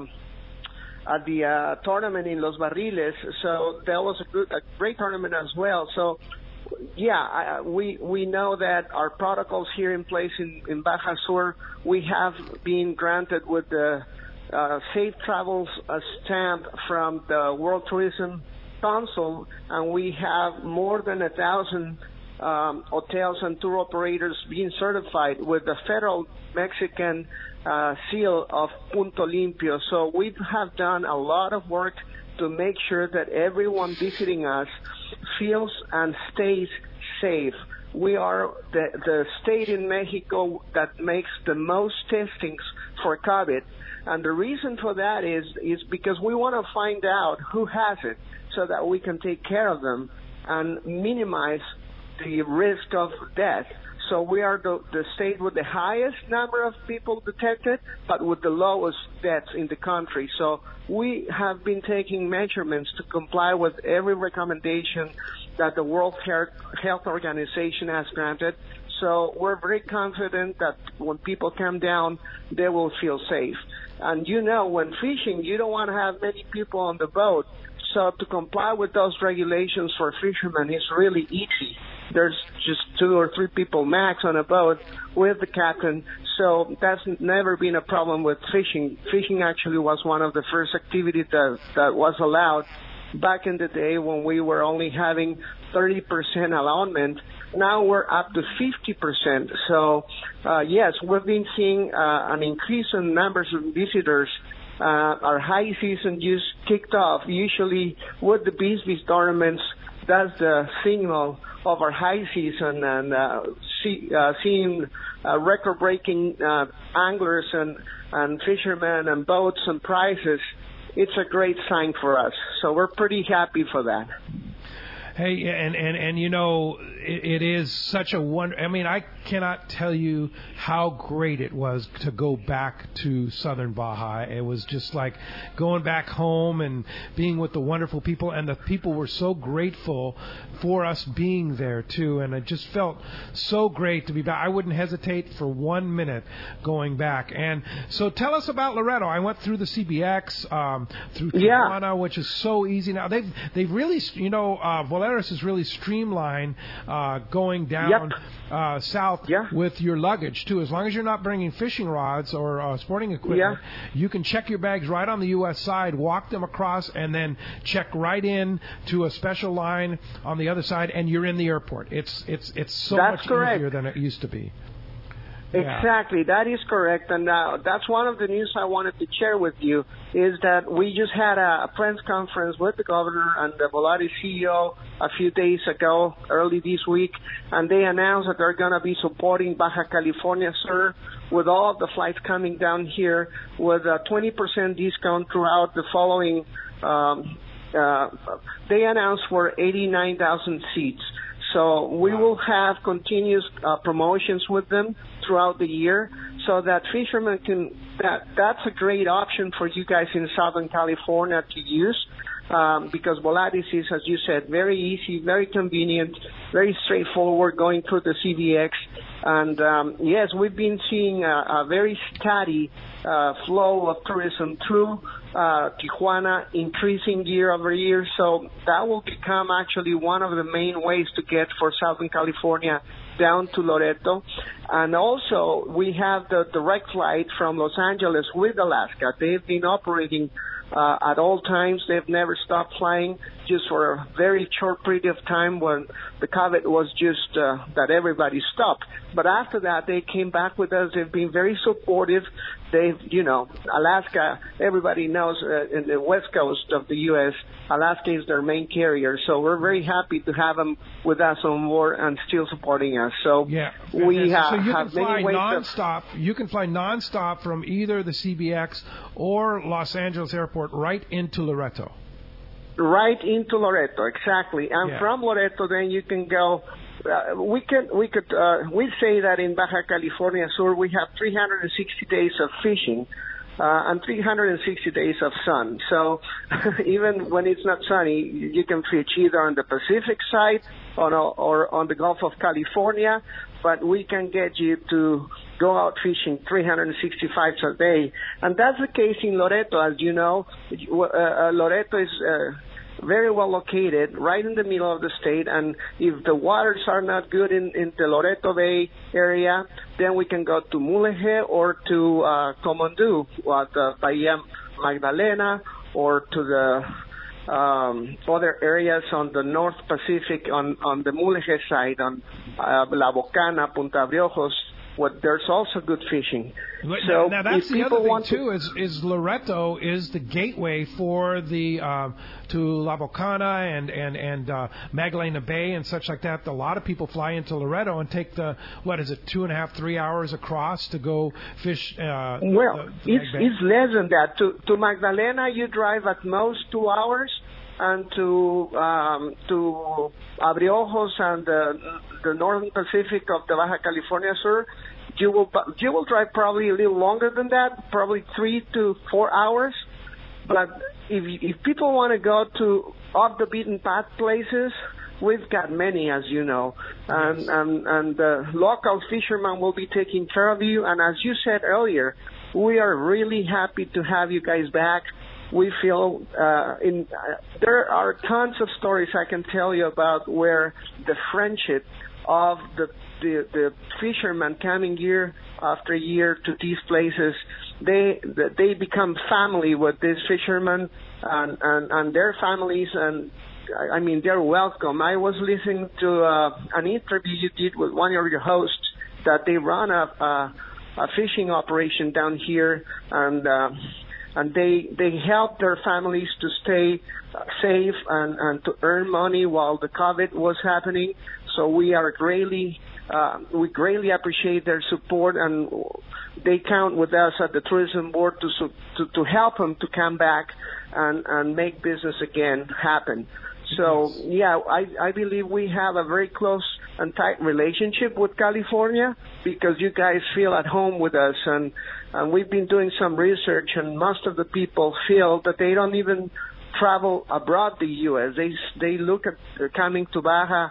the tournament in Los Barriles, so that was a great tournament as well. So, yeah, we know that our protocols here in place in Baja Sur, we have been granted with the Safe Travels stamp from the World Tourism Council, and we have more than 1,000 hotels and tour operators being certified with the federal Mexican seal of Punto Limpio. So we have done a lot of work to make sure that everyone visiting us feels and stays safe. We are the state in Mexico that makes the most testings for COVID. And the reason for that is because we want to find out who has it so that we can take care of them and minimize the risk of death. So we are the state with the highest number of people detected, but with the lowest deaths in the country. So we have been taking measurements to comply with every recommendation that the World Health Organization has granted. So we're very confident that when people come down, they will feel safe. And you know, when fishing, you don't want to have many people on the boat. So to comply with those regulations for fishermen is really easy. there's just 2 or 3 people max on a boat with the captain. So that's never been a problem with fishing. Fishing actually was one of the first activities that was allowed back in the day when we were only having 30% allotment. Now we're up to 50%. So, yes, we've been seeing an increase in numbers of visitors. Our high season just kicked off. Usually with the Bisbee tournaments, that's the signal of our high season, and seeing record-breaking anglers and fishermen and boats and prices, it's a great sign for us. So we're pretty happy for that. Hey, and you know, it is such a wonder. I mean, I cannot tell you how great it was to go back to Southern Baja. It was just like going back home and being with the wonderful people, and the people were so grateful for us being there too, and it just felt so great to be back. I wouldn't hesitate for 1 minute going back. And so tell us about Loreto. I went through the CBX, through Tijuana, which is so easy now. They've really, you know, Volaris is really streamlined going down south with your luggage too. As long as you're not bringing fishing rods or sporting equipment, you can check your bags right on the U.S. side, walk them across, and then check right in to a special line on the other side, and you're in the airport. It's so much easier than it used to be. Exactly, that is correct, and that's one of the news I wanted to share with you, is that we just had a press conference with the governor and the Volaris CEO a few days ago, early this week, and they announced that they're going to be supporting Baja California Sur with all of the flights coming down here with a 20% discount throughout the following, they announced for 89,000 seats. So we will have continuous promotions with them throughout the year, so that fishermen can. That's a great option for you guys in Southern California to use, because Volaris is, as you said, very easy, very convenient, very straightforward going through the CBX. And yes, we've been seeing a very steady flow of tourism through Tijuana, increasing year over year. So that will become actually one of the main ways to get for Southern California down to Loreto. And also, we have the direct flight from Los Angeles with Alaska. They've been operating at all times. They've never stopped flying, just for a very short period of time when the COVID was just that everybody stopped. But after that, they came back with us. They've been very supportive. They've, you know, Alaska, everybody knows in the west coast of the U.S., Alaska is their main carrier. So we're very happy to have them with us on board and still supporting us. So we have many ways nonstop. You can fly nonstop from either the CBX or Los Angeles Airport right into Loreto. Right into Loreto, exactly. And from Loreto, then you can go. We say that in Baja California Sur we have 360 days of fishing and 360 days of sun. So even when it's not sunny, you can fish either on the Pacific side or on the Gulf of California, but we can get you to go out fishing 365 a day. And that's the case in Loreto. As you know, Loreto is very well located, right in the middle of the state, and if the waters are not good in the Loreto Bay area, then we can go to Mulegé or to Comondú, Bahia Magdalena, or to the other areas on the North Pacific, on the Mulegé side, on La Bocana, Punta Briojos, there's also good fishing. So now that's the other thing too. Is Loreto is the gateway for the to La Bocana and Magdalena Bay and such like that. A lot of people fly into Loreto and take the 2.5, 3 hours across to go fish. It's less than that. To Magdalena, you drive at most 2 hours. And to Abriojos and the Northern Pacific of the Baja California Sur, you will drive probably a little longer than that, probably 3 to 4 hours. But if people want to go to off the beaten path places, we've got many, as you know, and the local fishermen will be taking care of you. And as you said earlier, we are really happy to have you guys back. we feel there are tons of stories I can tell you about where the friendship of the fishermen coming year after year to these places, they become family with these fishermen and their families, and I mean, they're welcome. I was listening to an interview you did with one of your hosts that they run a fishing operation down here, and they help their families to stay safe and to earn money while the COVID was happening. So we greatly appreciate their support, and they count with us at the tourism board to help them to come back and make business again happen. So yeah, I believe we have a very close and tight relationship with California because you guys feel at home with us, and we've been doing some research, and most of the people feel that they don't even travel abroad the U.S. They look at coming to Baja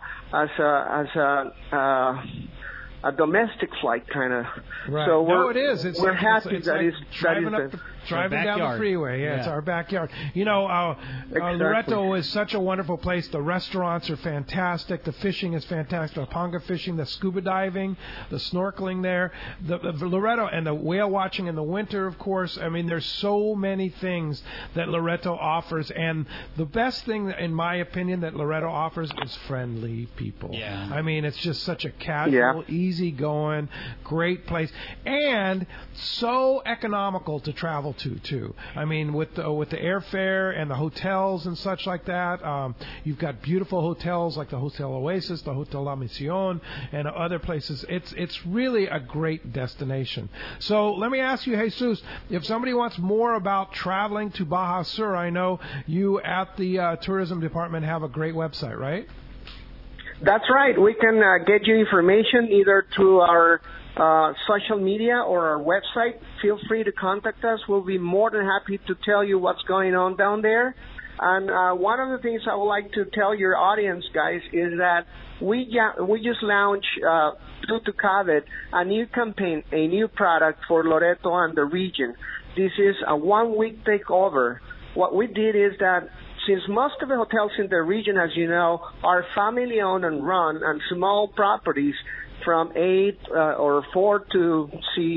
as a domestic flight kind of. Right. So it is. We're happy that like it's driving down the freeway. Yeah, it's our backyard. You know, exactly. Loreto is such a wonderful place. The restaurants are fantastic. The fishing is fantastic. The ponga fishing, the scuba diving, the snorkeling there, the Loreto, and the whale watching in the winter, of course. I mean, there's so many things that Loreto offers, and the best thing, in my opinion, that Loreto offers is friendly people. Yeah. I mean, it's just such a casual, easy-going, great place, and so economical to travel to too. I mean, with the airfare and the hotels and such like that, you've got beautiful hotels like the Hotel Oasis, the Hotel La Misión, and other places. It's really a great destination. So let me ask you, Jesus, if somebody wants more about traveling to Baja Sur, I know you at the tourism department have a great website, right? That's right. We can get you information either through our social media or our website. Feel free to contact us. We'll be more than happy to tell you what's going on down there. And one of the things I would like to tell your audience, guys, is that we just launched, due to COVID, a new campaign, a new product for Loreto and the region. This is a one-week takeover. What we did is that since most of the hotels in the region, as you know, are family-owned and run and small properties from 8 or 4 to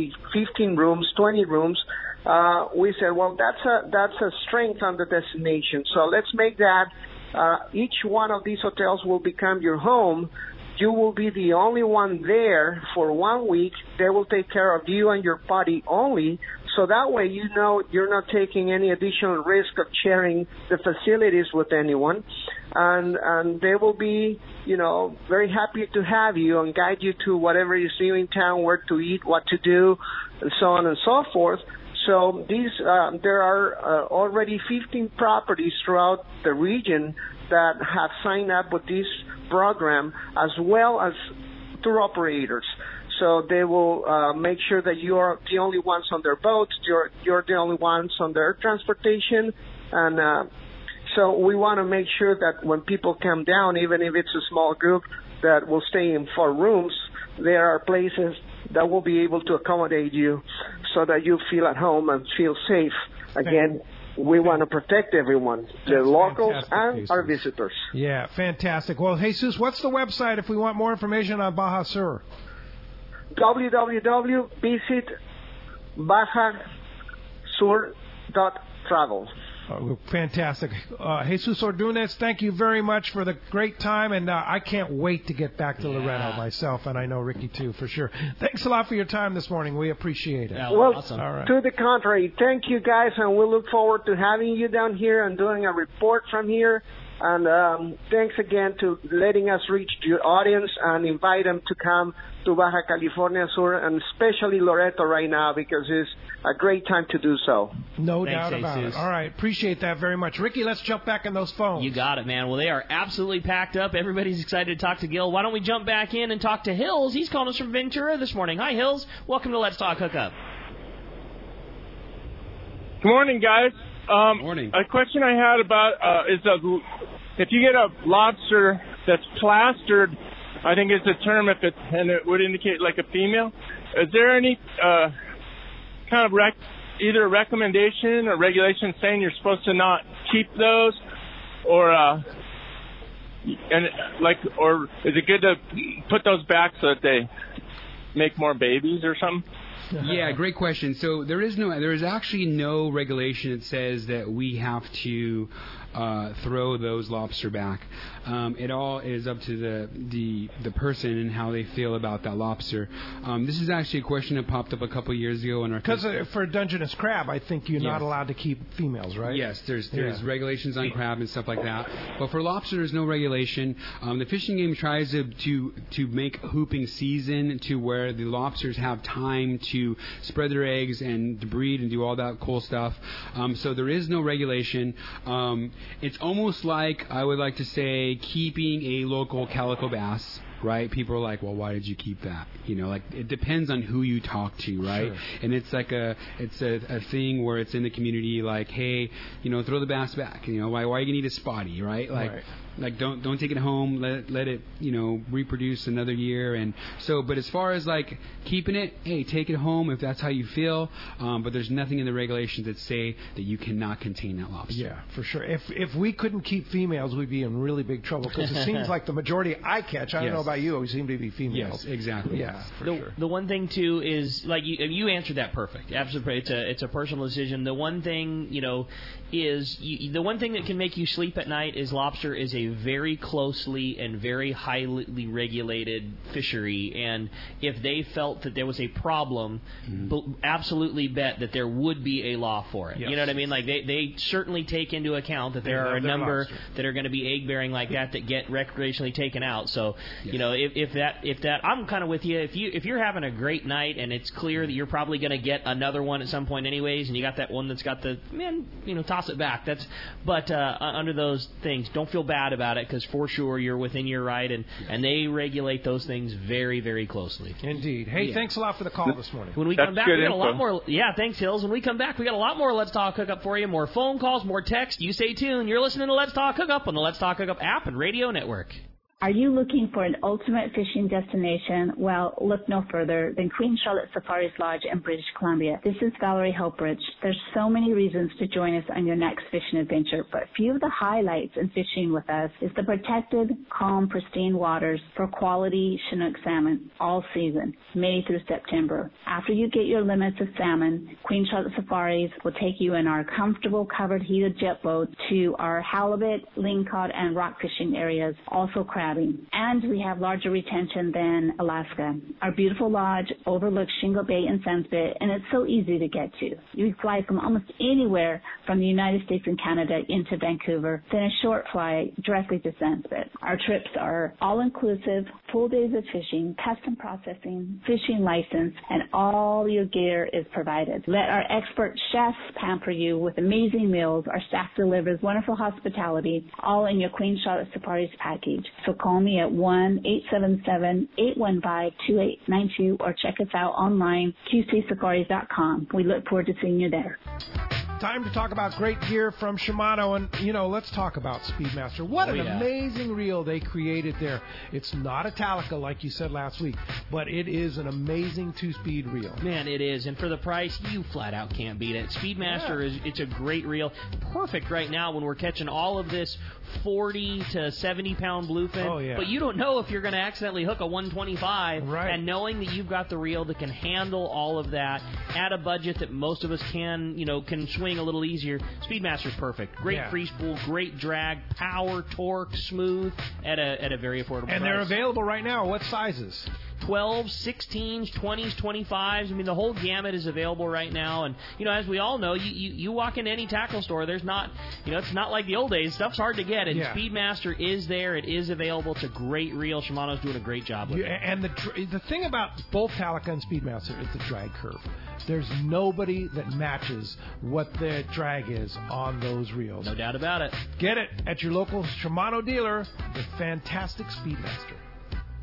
15 rooms, 20 rooms, we said, well, that's a strength on the destination. So let's make that each one of these hotels will become your home. You will be the only one there for 1 week. They will take care of you and your party only. So that way, you know, you're not taking any additional risk of sharing the facilities with anyone. And they will be, you know, very happy to have you and guide you to whatever is new in town, where to eat, what to do, and so on and so forth. So there are already 15 properties throughout the region that have signed up with this program, as well as tour operators. So they will make sure that you are the only ones on their boats, you're the only ones on their transportation, and so we want to make sure that when people come down, even if it's a small group that will stay in 4 rooms, there are places that will be able to accommodate you so that you feel at home and feel safe. Again, we want to protect everyone, the locals and our visitors. Yeah, fantastic. Well, Jesus, what's the website if we want more information on Baja Sur? www.visitbajasur.travel. Fantastic. Jesus Ordonez, thank you very much for the great time, and I can't wait to get back to Loreto myself, and I know Ricky too, for sure. Thanks a lot for your time this morning. We appreciate it. Well, awesome. All right. To the contrary, thank you guys, and we look forward to having you down here and doing a report from here. And thanks again to letting us reach your audience and invite them to come to Baja California Sur, and especially Loreto right now, because it's a great time to do so. No doubt about it. All right. Appreciate that very much. Ricky, let's jump back in those phones. You got it, man. Well, they are absolutely packed up. Everybody's excited to talk to Gil. Why don't we jump back in and talk to Hills? He's calling us from Ventura this morning. Hi, Hills. Welcome to Let's Talk Hookup. Good morning, guys. Morning. A question I had about is if you get a lobster that's plastered, I think is the term, and it would indicate like a female. Is there any kind of either a recommendation or regulation saying you're supposed to not keep those, or or is it good to put those back so that they make more babies or something? Yeah, great question. So there is actually no regulation that says that we have to throw those lobster back. It all is up to the person and how they feel about that lobster. This is actually a question that popped up a couple of years ago in our. Because for Dungeness crab, I think you're not allowed to keep females, right? Yes, there's regulations on crab and stuff like that. But for lobster, there's no regulation. The fishing game tries to make hooping season to where the lobsters have time to spread their eggs and to breed and do all that cool stuff. So there is no regulation. It's almost like, I would like to say, keeping a local calico bass. Right? People are like, well, why did you keep that? Like, it depends on who you talk to, right? Sure. And it's like a thing where it's in the community, like, hey, throw the bass back. Why are you gonna eat a spotty, right? Like don't take it home. Let it reproduce another year. And so, but as far as like keeping it, hey, take it home if that's how you feel. But there's nothing in the regulations that say that you cannot contain that lobster. Yeah, for sure. If we couldn't keep females, we'd be in really big trouble because it seems like the majority I catch. I don't know about you. We seem to be females. Yes, exactly. Yeah, for sure. The one thing too is like you answered that perfect. Absolutely, it's a personal decision. The one thing is the one thing that can make you sleep at night is lobster is a very closely and very highly regulated fishery, and if they felt that there was a problem, absolutely bet that there would be a law for it. Yes. You know what I mean? Like they certainly take into account that there are a number that are going to be egg bearing like that get recreationally taken out. So if that I'm kind of with you. If you're having a great night and it's clear that you're probably going to get another one at some point anyways, and you got that one that's got the toss it back. But under those things, don't feel bad about it because for sure you're within your right, and they regulate those things very, very closely. Indeed. Hey, thanks a lot for the call this morning. When we come back, we got a lot more. Yeah, thanks, Hills. When we come back, we got a lot more Let's Talk Hookup for you. More phone calls, more text. You stay tuned. You're listening to Let's Talk Hookup on the Let's Talk Hookup app and radio network. Are you looking for an ultimate fishing destination? Well, look no further than Queen Charlotte Safaris Lodge in British Columbia. This is Valerie Helpridge. There's so many reasons to join us on your next fishing adventure, but a few of the highlights in fishing with us is the protected, calm, pristine waters for quality Chinook salmon all season, May through September. After you get your limits of salmon, Queen Charlotte Safaris will take you in our comfortable covered heated jet boat to our halibut, lingcod, and rock fishing areas, also crabbing. And we have larger retention than Alaska. Our beautiful lodge overlooks Shingle Bay and Sunspit, and it's so easy to get to. You fly from almost anywhere from the United States and Canada into Vancouver, then a short flight directly to Sunspit. Our trips are all-inclusive, full days of fishing, custom processing, fishing license, and all your gear is provided. Let our expert chefs pamper you with amazing meals. Our staff delivers wonderful hospitality, all in your Queen Charlotte Safaris package. So call me at 1-877-815-2892 or check us out online, qcsafaris.com. We look forward to seeing you there. Time to talk about great gear from Shimano, and let's talk about Speedmaster. What an amazing reel they created there. It's not a Talica like you said last week, but it is an amazing 2-speed reel. Man, it is, and for the price, you flat out can't beat it. Speedmaster it's a great reel, perfect right now when we're catching all of this 40 to 70 pound bluefin. Oh, yeah. But you don't know if you're going to accidentally hook a 125. Right. And knowing that you've got the reel that can handle all of that at a budget that most of us can swing a little easier, Speedmaster's perfect. Great free spool, great drag, power, torque, smooth at a very affordable price. And they're available right now. What sizes? 12s, 16s, 20s, 25s. I mean, the whole gamut is available right now. And, as we all know, you walk into any tackle store, there's not, it's not like the old days. Stuff's hard to get. And Speedmaster is there. It is available. It's a great reel. Shimano's doing a great job with it. And the thing about both Talica and Speedmaster is the drag curve. There's nobody that matches what their drag is on those reels. No doubt about it. Get it at your local Shimano dealer, the fantastic Speedmaster.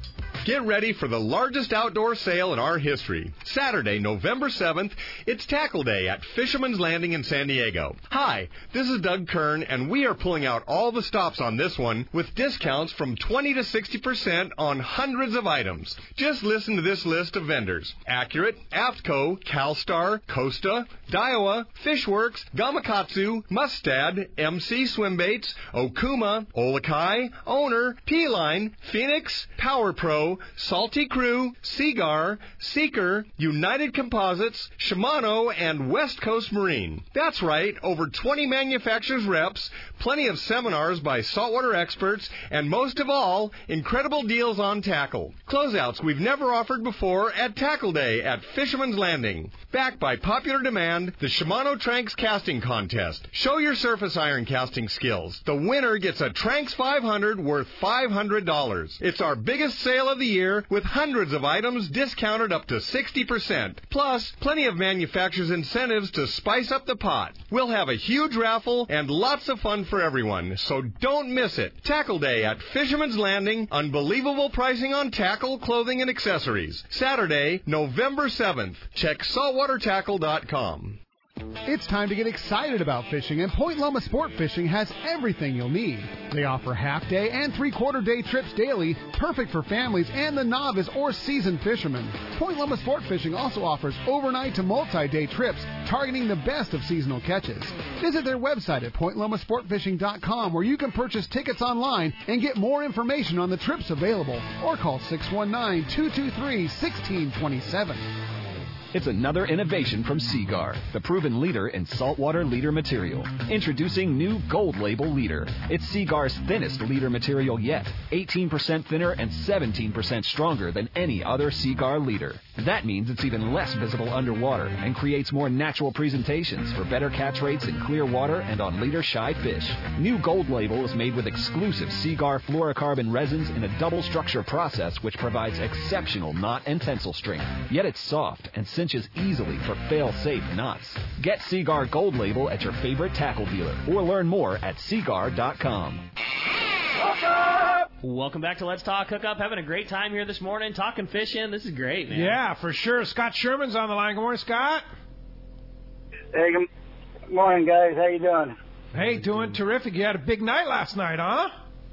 Get ready for the largest outdoor sale in our history. Saturday, November 7th, it's Tackle Day at Fisherman's Landing in San Diego. Hi, this is Doug Kern, and we are pulling out all the stops on this one with discounts from 20 to 60% on hundreds of items. Just listen to this list of vendors: Accurate, AFTCO, CalStar, Costa, Daiwa, Fishworks, Gamakatsu, Mustad, MC Swimbaits, Okuma, Olakai, Owner, P-Line, Phoenix, Power Pro, Salty Crew, Seagar, Seeker, United Composites, Shimano, and West Coast Marine. That's right, over 20 manufacturers reps, plenty of seminars by saltwater experts, and most of all, incredible deals on tackle. Closeouts we've never offered before at Tackle Day at Fisherman's Landing. Backed by popular demand, the Shimano Tranx Casting Contest. Show your surface iron casting skills. The winner gets a Tranx 500 worth $500. It's our biggest sale of the year with hundreds of items discounted up to 60%. Plus, plenty of manufacturers' incentives to spice up the pot. We'll have a huge raffle and lots of fun for everyone, so don't miss it. Tackle Day at Fisherman's Landing. Unbelievable pricing on tackle, clothing, and accessories. Saturday, November 7th. Check saltwatertackle.com. It's time to get excited about fishing, and Point Loma Sport Fishing has everything you'll need. They offer half-day and three-quarter-day trips daily, perfect for families and the novice or seasoned fishermen. Point Loma Sport Fishing also offers overnight to multi-day trips, targeting the best of seasonal catches. Visit their website at pointlomasportfishing.com, where you can purchase tickets online and get more information on the trips available, or call 619-223-1627. It's another innovation from Seagar, the proven leader in saltwater leader material. Introducing new Gold Label leader. It's Seagar's thinnest leader material yet, 18% thinner and 17% stronger than any other Seagar leader. That means it's even less visible underwater and creates more natural presentations for better catch rates in clear water and on leader-shy fish. New Gold Label is made with exclusive Seagar fluorocarbon resins in a double structure process which provides exceptional knot and tensile strength. Yet it's soft and cinches easily for fail-safe knots. Get Seagar Gold Label at your favorite tackle dealer or learn more at Seagar.com. Welcome back to Let's Talk Hookup. Having a great time here this morning, talking fishing. This is great, man. Yeah, for sure. Scott Sherman's on the line. Good morning, Scott. Hey, good morning, guys. How you doing? Hey, doing terrific. You had a big night last night, huh?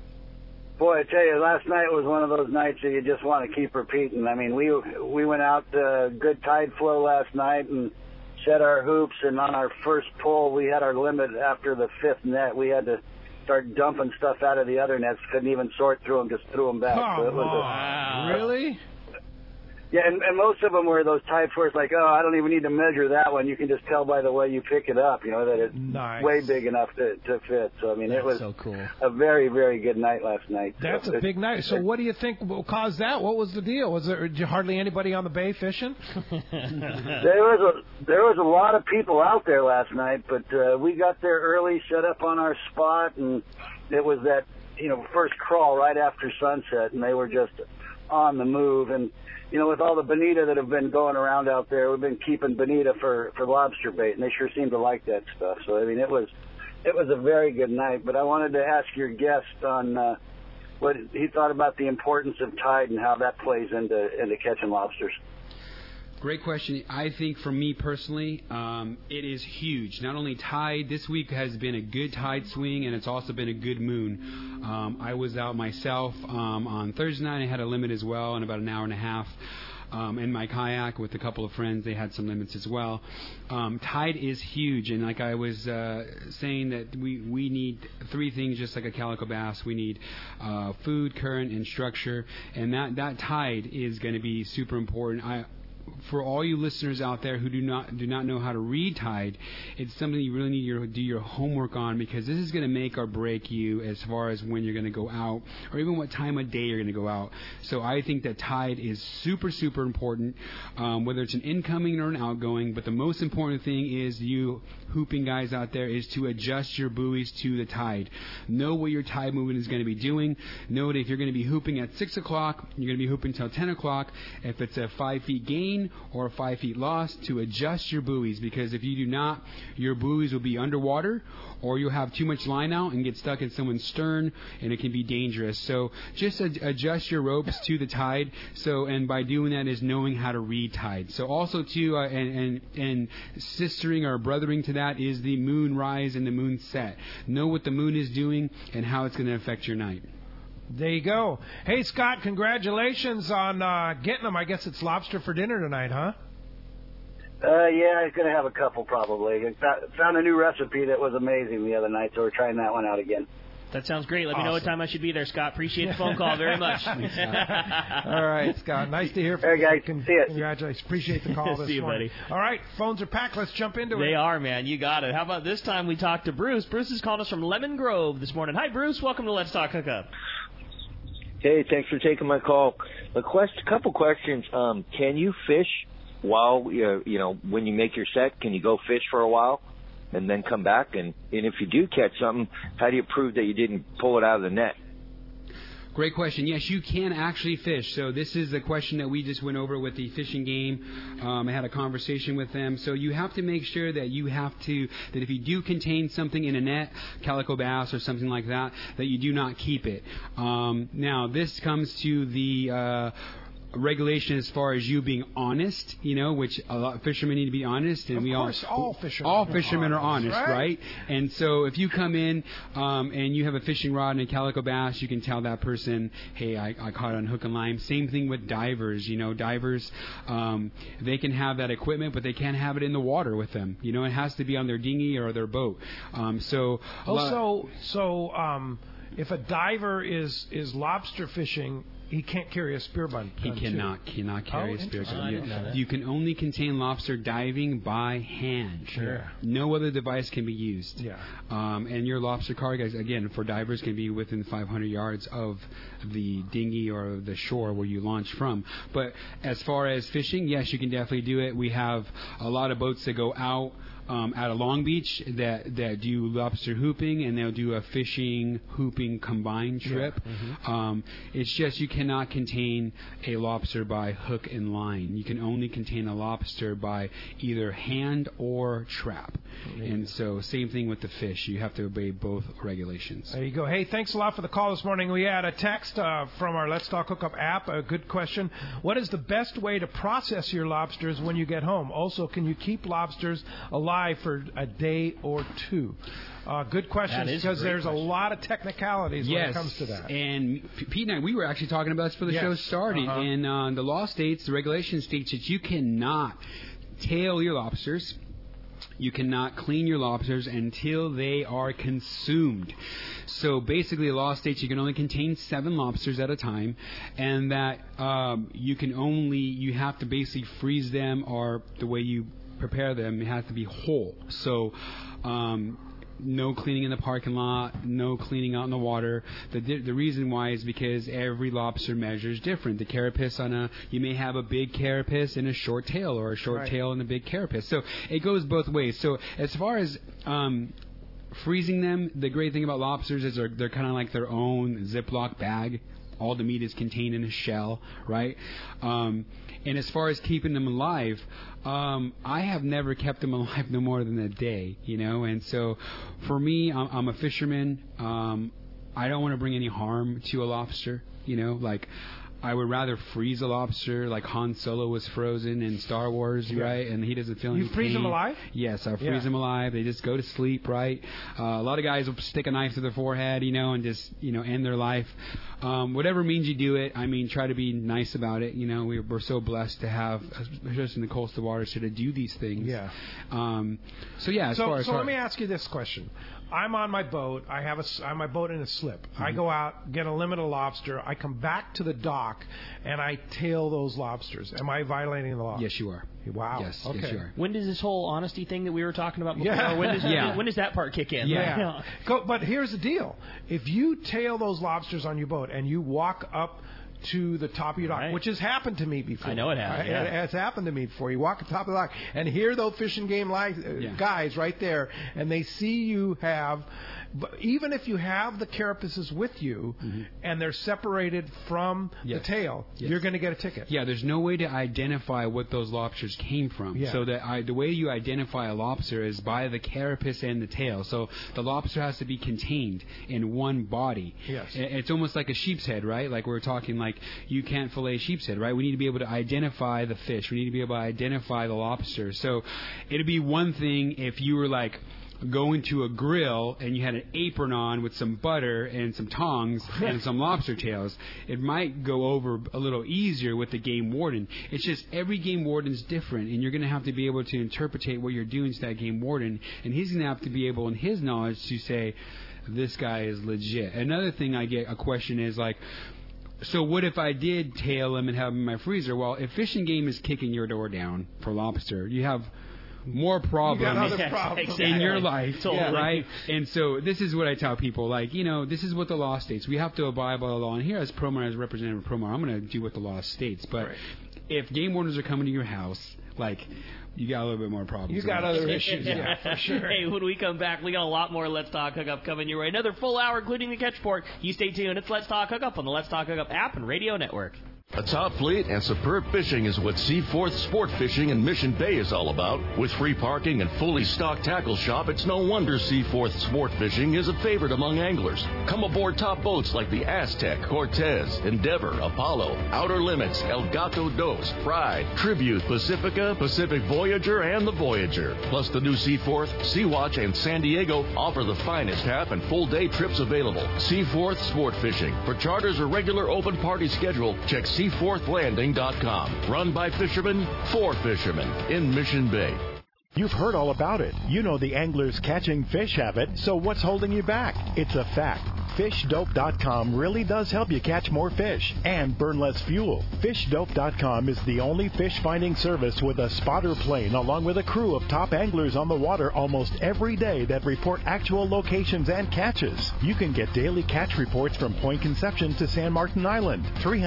Boy, I tell you, last night was one of those nights that you just want to keep repeating. I mean, we went out good tide flow last night and set our hoops, and on our first pull, we had our limit after the fifth net. We had to start dumping stuff out of the other nets. Couldn't even sort through them, just threw them back. So it was wow. Really? Yeah, and most of them were those types where it's like, oh, I don't even need to measure that one. You can just tell by the way you pick it up, you know, that it's way big enough to fit. So, I mean, it was so cool. A very, very good night last night. That's a big night. So what do you think caused that? What was the deal? Was there hardly anybody on the bay fishing? There was a lot of people out there last night, but we got there early, set up on our spot, and it was that, you know, first crawl right after sunset, and they were just on the move. And you know, with all the bonita that have been going around out there, we've been keeping bonita for lobster bait, and they sure seem to like that stuff. So, I mean, it was a very good night. But I wanted to ask your guest on what he thought about the importance of tide and how that plays into catching lobsters. Great question. I think for me personally, it is huge. Not only tide, this week has been a good tide swing, and it's also been a good moon. I was out myself on Thursday night. I had a limit as well in about an hour and a half. In my kayak with a couple of friends, they had some limits as well. Tide is huge, and like I was saying, that we need three things just like a calico bass. We need food, current, and structure, and that tide is going to be super important. For all you listeners out there who do not know how to read tide, it's something you really need to do your homework on, because this is going to make or break you as far as when you're going to go out or even what time of day you're going to go out. So I think that tide is super, super important, whether it's an incoming or an outgoing. But the most important thing is you hooping guys out there is to adjust your buoys to the tide. Know what your tide movement is going to be doing. Know that if you're going to be hooping at 6 o'clock, you're going to be hooping till 10 o'clock. If it's a 5 feet game, clean or 5 feet lost, to adjust your buoys, because if you do not, your buoys will be underwater, or you'll have too much line out and get stuck in someone's stern, and it can be dangerous. So just adjust your ropes to the tide. So, and by doing that is knowing how to read tide. So also too, and sistering or brothering to that is the moon rise and the moon set. Know what the moon is doing and how it's going to affect your night. There you go. Hey, Scott, congratulations on getting them. I guess it's lobster for dinner tonight, huh? Yeah, I'm going to have a couple probably. I found a new recipe that was amazing the other night, so we're trying that one out again. That sounds great. Let me know what time I should be there, Scott. Appreciate the phone call very much. All right, Scott. Nice to hear from you. Hey, guys. See ya. Congratulations. Appreciate the call this See you, morning. buddy. All right, phones are packed. Let's jump into it. They are, man. You got it. How about this time we talk to Bruce? Bruce is calling us from Lemon Grove this morning. Hi, Bruce. Welcome to Let's Talk Hookup. Hey, thanks for taking my call. A couple questions. Can you fish while when you make your set? Can you go fish for a while and then come back? And if you do catch something, how do you prove that you didn't pull it out of the net? Great question. Yes, you can actually fish. So this is a question that we just went over with the fishing game. I had a conversation with them. So you have to make sure that that if you do contain something in a net, calico bass or something like that, that you do not keep it. Now, this comes to the regulation as far as you being honest, which a lot of fishermen need to be honest, and all fishermen are honest, right? And so if you come in and you have a fishing rod and a calico bass, you can tell that person, hey, I caught it on hook and line. Same thing with divers. Divers, they can have that equipment, but they can't have it in the water with them. It has to be on their dinghy or their boat. If a diver is lobster fishing, he can't carry a spear gun. He cannot carry a spear gun. You can only contain lobster diving by hand. Sure. No other device can be used. Yeah. And your lobster cargo, again, for divers, can be within 500 yards of the dinghy or the shore where you launch from. But as far as fishing, yes, you can definitely do it. We have a lot of boats that go out out of Long Beach that do lobster hooping, and they'll do a fishing hooping combined trip. Yeah. Mm-hmm. It's just you cannot contain a lobster by hook and line. You can only contain a lobster by either hand or trap. And so same thing with the fish. You have to obey both regulations. There you go. Hey, thanks a lot for the call this morning. We had a text from our Let's Talk Hookup app. A good question. What is the best way to process your lobsters when you get home? Also, can you keep lobsters alive for a day or two? Good question, because there's a lot of technicalities when it comes to that. And Pete and I, we were actually talking about this before the show started. And the law states, the regulation states that you cannot tail your lobsters. You cannot clean your lobsters until they are consumed. So basically, the law states you can only contain 7 lobsters at a time, and that you have to basically freeze them, or the way you prepare them, it has to be whole. So no cleaning in the parking lot, no cleaning out in the water. The reason why is because every lobster measure is different. The carapace you may have a big carapace and a short tail, or a short tail and a big carapace. So it goes both ways. So as far as freezing them, the great thing about lobsters is they're kind of like their own Ziploc bag. All the meat is contained in a shell, right? And as far as keeping them alive, I have never kept them alive no more than a day, And so for me, I'm a fisherman. I don't want to bring any harm to a lobster, Like, I would rather freeze a lobster like Han Solo was frozen in Star Wars, right? And he doesn't feel any pain. You freeze them alive? Yes, I freeze them alive. They just go to sleep, right? A lot of guys will stick a knife to their forehead, and just, end their life. Whatever means you do it, try to be nice about it. We're so blessed to have, especially in the coastal waters, to do these things. Yeah. So let me ask you this question. I'm on my boat. I have my boat in a slip. Mm-hmm. I go out, get a limit of lobster. I come back to the dock, and I tail those lobsters. Am I violating the law? Yes, you are. Wow. Yes, okay. Yes, you are. When does this whole honesty thing that we were talking about before? Yeah. When does that part kick in? Yeah. But here's the deal. If you tail those lobsters on your boat and you walk up to the top of your dock, which has happened to me before. I know it has. Right? Yeah. It has happened to me before. You walk at the top of the dock, and here those fishing game guys right there, and they see you have, even if you have the carapaces with you, and they're separated from the tail, you're going to get a ticket. Yeah, there's no way to identify what those lobsters came from. Yeah. So the way you identify a lobster is by the carapace and the tail. So the lobster has to be contained in one body. Yes. It's almost like a sheep's head, right? Like we're talking like you can't fillet sheep's head, right? We need to be able to identify the fish. We need to be able to identify the lobster. So it'd be one thing if you were like going to a grill and you had an apron on with some butter and some tongs and some lobster tails. It might go over a little easier with the game warden. It's just every game warden's different, and you're going to have to be able to interpretate what you're doing to that game warden, and he's going to have to be able, in his knowledge, to say, this guy is legit. Another thing I get a question is like, so what if I did tail him and have him in my freezer? Well, if Fish and Game is kicking your door down for lobster, you have more problems in your life, right? And so this is what I tell people, like, you know, this is what the law states. We have to abide by the law. And here as Promar, as representative of Promar, I'm going to do what the law states. But if game wardens are coming to your house, like, you got a little bit more problems. You got other issues, yeah, for sure. Hey, when we come back, we got a lot more Let's Talk Hookup coming your way. Another full hour, including the catch port. You stay tuned. It's Let's Talk Hookup on the Let's Talk Hookup app and radio network. A top fleet and superb fishing is what Seaforth Sport Fishing in Mission Bay is all about. With free parking and fully stocked tackle shop, it's no wonder Seaforth Sport Fishing is a favorite among anglers. Come aboard top boats like the Aztec, Cortez, Endeavor, Apollo, Outer Limits, El Gato Dos, Pride, Tribute, Pacifica, Pacific Voyager, and the Voyager. Plus the new Seaforth, Sea-Watch, and San Diego offer the finest half and full day trips available. Seaforth Sport Fishing. For charters or regular open party schedule, check seaforthlanding.com. Run by fishermen, for fishermen in Mission Bay. You've heard all about it. You know the angler's catching fish habit, so what's holding you back? It's a fact. FishDope.com really does help you catch more fish and burn less fuel. FishDope.com is the only fish finding service with a spotter plane along with a crew of top anglers on the water almost every day that report actual locations and catches. You can get daily catch reports from Point Conception to San Martin Island,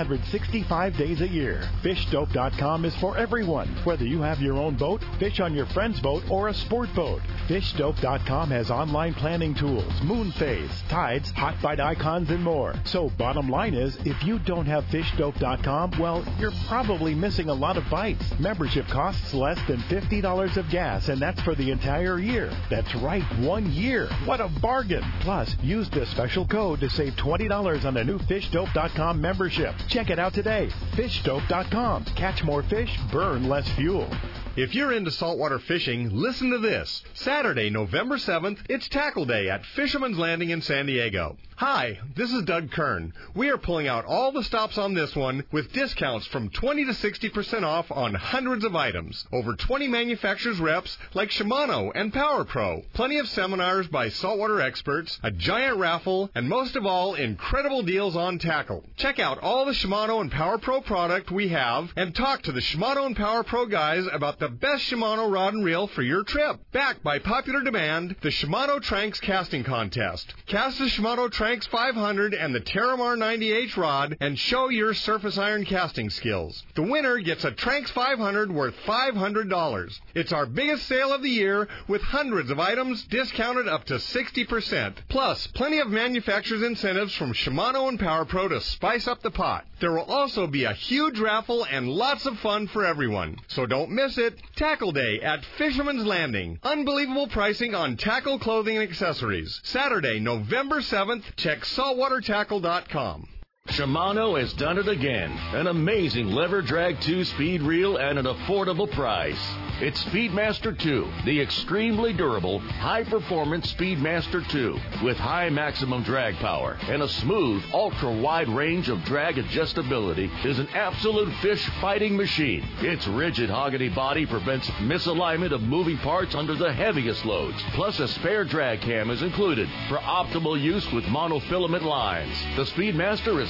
365 days a year. FishDope.com is for everyone, whether you have your own boat, fish on your friend's boat, or a sport boat. FishDope.com has online planning tools, moon phase, tides, hot bite icons, and more. So bottom line is, if you don't have FishDope.com, well, you're probably missing a lot of bites. Membership costs less than $50 of gas, and that's for the entire year. That's right, 1 year. What a bargain. Plus, use the special code to save $20 on a new FishDope.com membership. Check it out today. FishDope.com. Catch more fish, burn less fuel. If you're into saltwater fishing, listen to this. Saturday, November 7th, it's Tackle Day at Fisherman's Landing in San Diego. Hi, this is Doug Kern. We are pulling out all the stops on this one with discounts from 20 to 60% off on hundreds of items. Over 20 manufacturers reps like Shimano and Power Pro. Plenty of seminars by saltwater experts, a giant raffle, and most of all, incredible deals on tackle. Check out all the Shimano and Power Pro product we have and talk to the Shimano and Power Pro guys about the best Shimano rod and reel for your trip. Backed by popular demand, the Shimano Tranks Casting Contest. Cast the Shimano Tranks 500 and the Terramar 90H rod and show your surface iron casting skills. The winner gets a Tranks 500 worth $500. It's our biggest sale of the year with hundreds of items discounted up to 60%. Plus, plenty of manufacturers' incentives from Shimano and Power Pro to spice up the pot. There will also be a huge raffle and lots of fun for everyone. So don't miss it. Tackle Day at Fisherman's Landing. Unbelievable pricing on tackle, clothing, and accessories. Saturday, November 7th. Check saltwatertackle.com. Shimano has done it again. An amazing lever drag 2-speed reel at an affordable price. It's Speedmaster 2, the extremely durable, high-performance Speedmaster 2 with high maximum drag power and a smooth, ultra-wide range of drag adjustability is an absolute fish-fighting machine. Its rigid hogany body prevents misalignment of moving parts under the heaviest loads. Plus, a spare drag cam is included for optimal use with monofilament lines. The Speedmaster is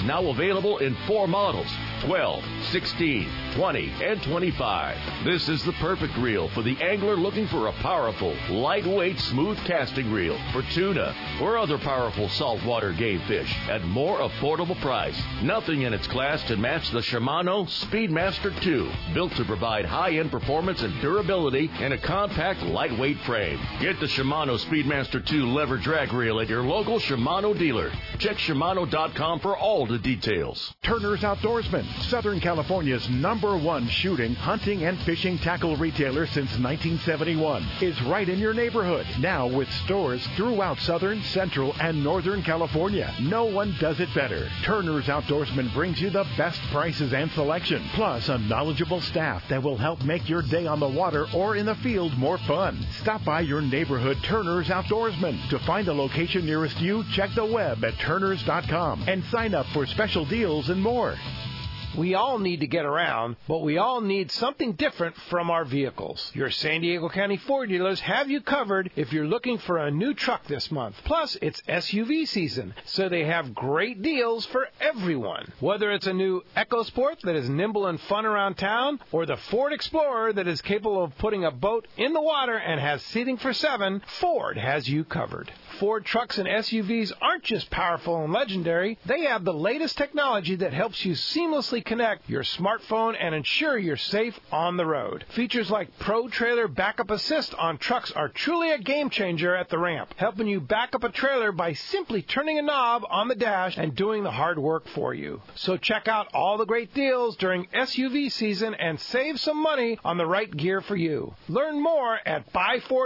now available in 4 models, 12, 16, 20, and 25. This is the perfect reel for the angler looking for a powerful, lightweight, smooth casting reel for tuna or other powerful saltwater game fish at more affordable price. Nothing in its class can match the Shimano Speedmaster 2, built to provide high-end performance and durability in a compact, lightweight frame. Get the Shimano Speedmaster 2 lever drag reel at your local Shimano dealer. Check Shimano.com for all the details. Turner's Outdoorsman, Southern California's #1 shooting, hunting, and fishing tackle retailer since 1971, is right in your neighborhood. Now with stores throughout Southern, Central, and Northern California. No one does it better. Turner's Outdoorsman brings you the best prices and selection, plus a knowledgeable staff that will help make your day on the water or in the field more fun. Stop by your neighborhood Turner's Outdoorsman. To find a location nearest you, check the web at turners.com and sign up for special deals and more. We all need to get around, but we all need something different from our vehicles. Your San Diego County Ford dealers have you covered if you're looking for a new truck this month. Plus, it's SUV season, so they have great deals for everyone. Whether it's a new EcoSport that is nimble and fun around town, or the Ford Explorer that is capable of putting a boat in the water and has seating for 7, Ford has you covered. Ford trucks and SUVs aren't just powerful and legendary. They have the latest technology that helps you seamlessly connect your smartphone and ensure you're safe on the road. Features like Pro Trailer Backup Assist on trucks are truly a game changer at the ramp, helping you back up a trailer by simply turning a knob on the dash and doing the hard work for you. So check out all the great deals during SUV season and save some money on the right gear for you. Learn more at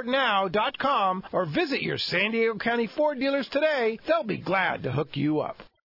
buyfordnow.com or visit your San Diego County Ford dealers today. They'll be glad to hook you up.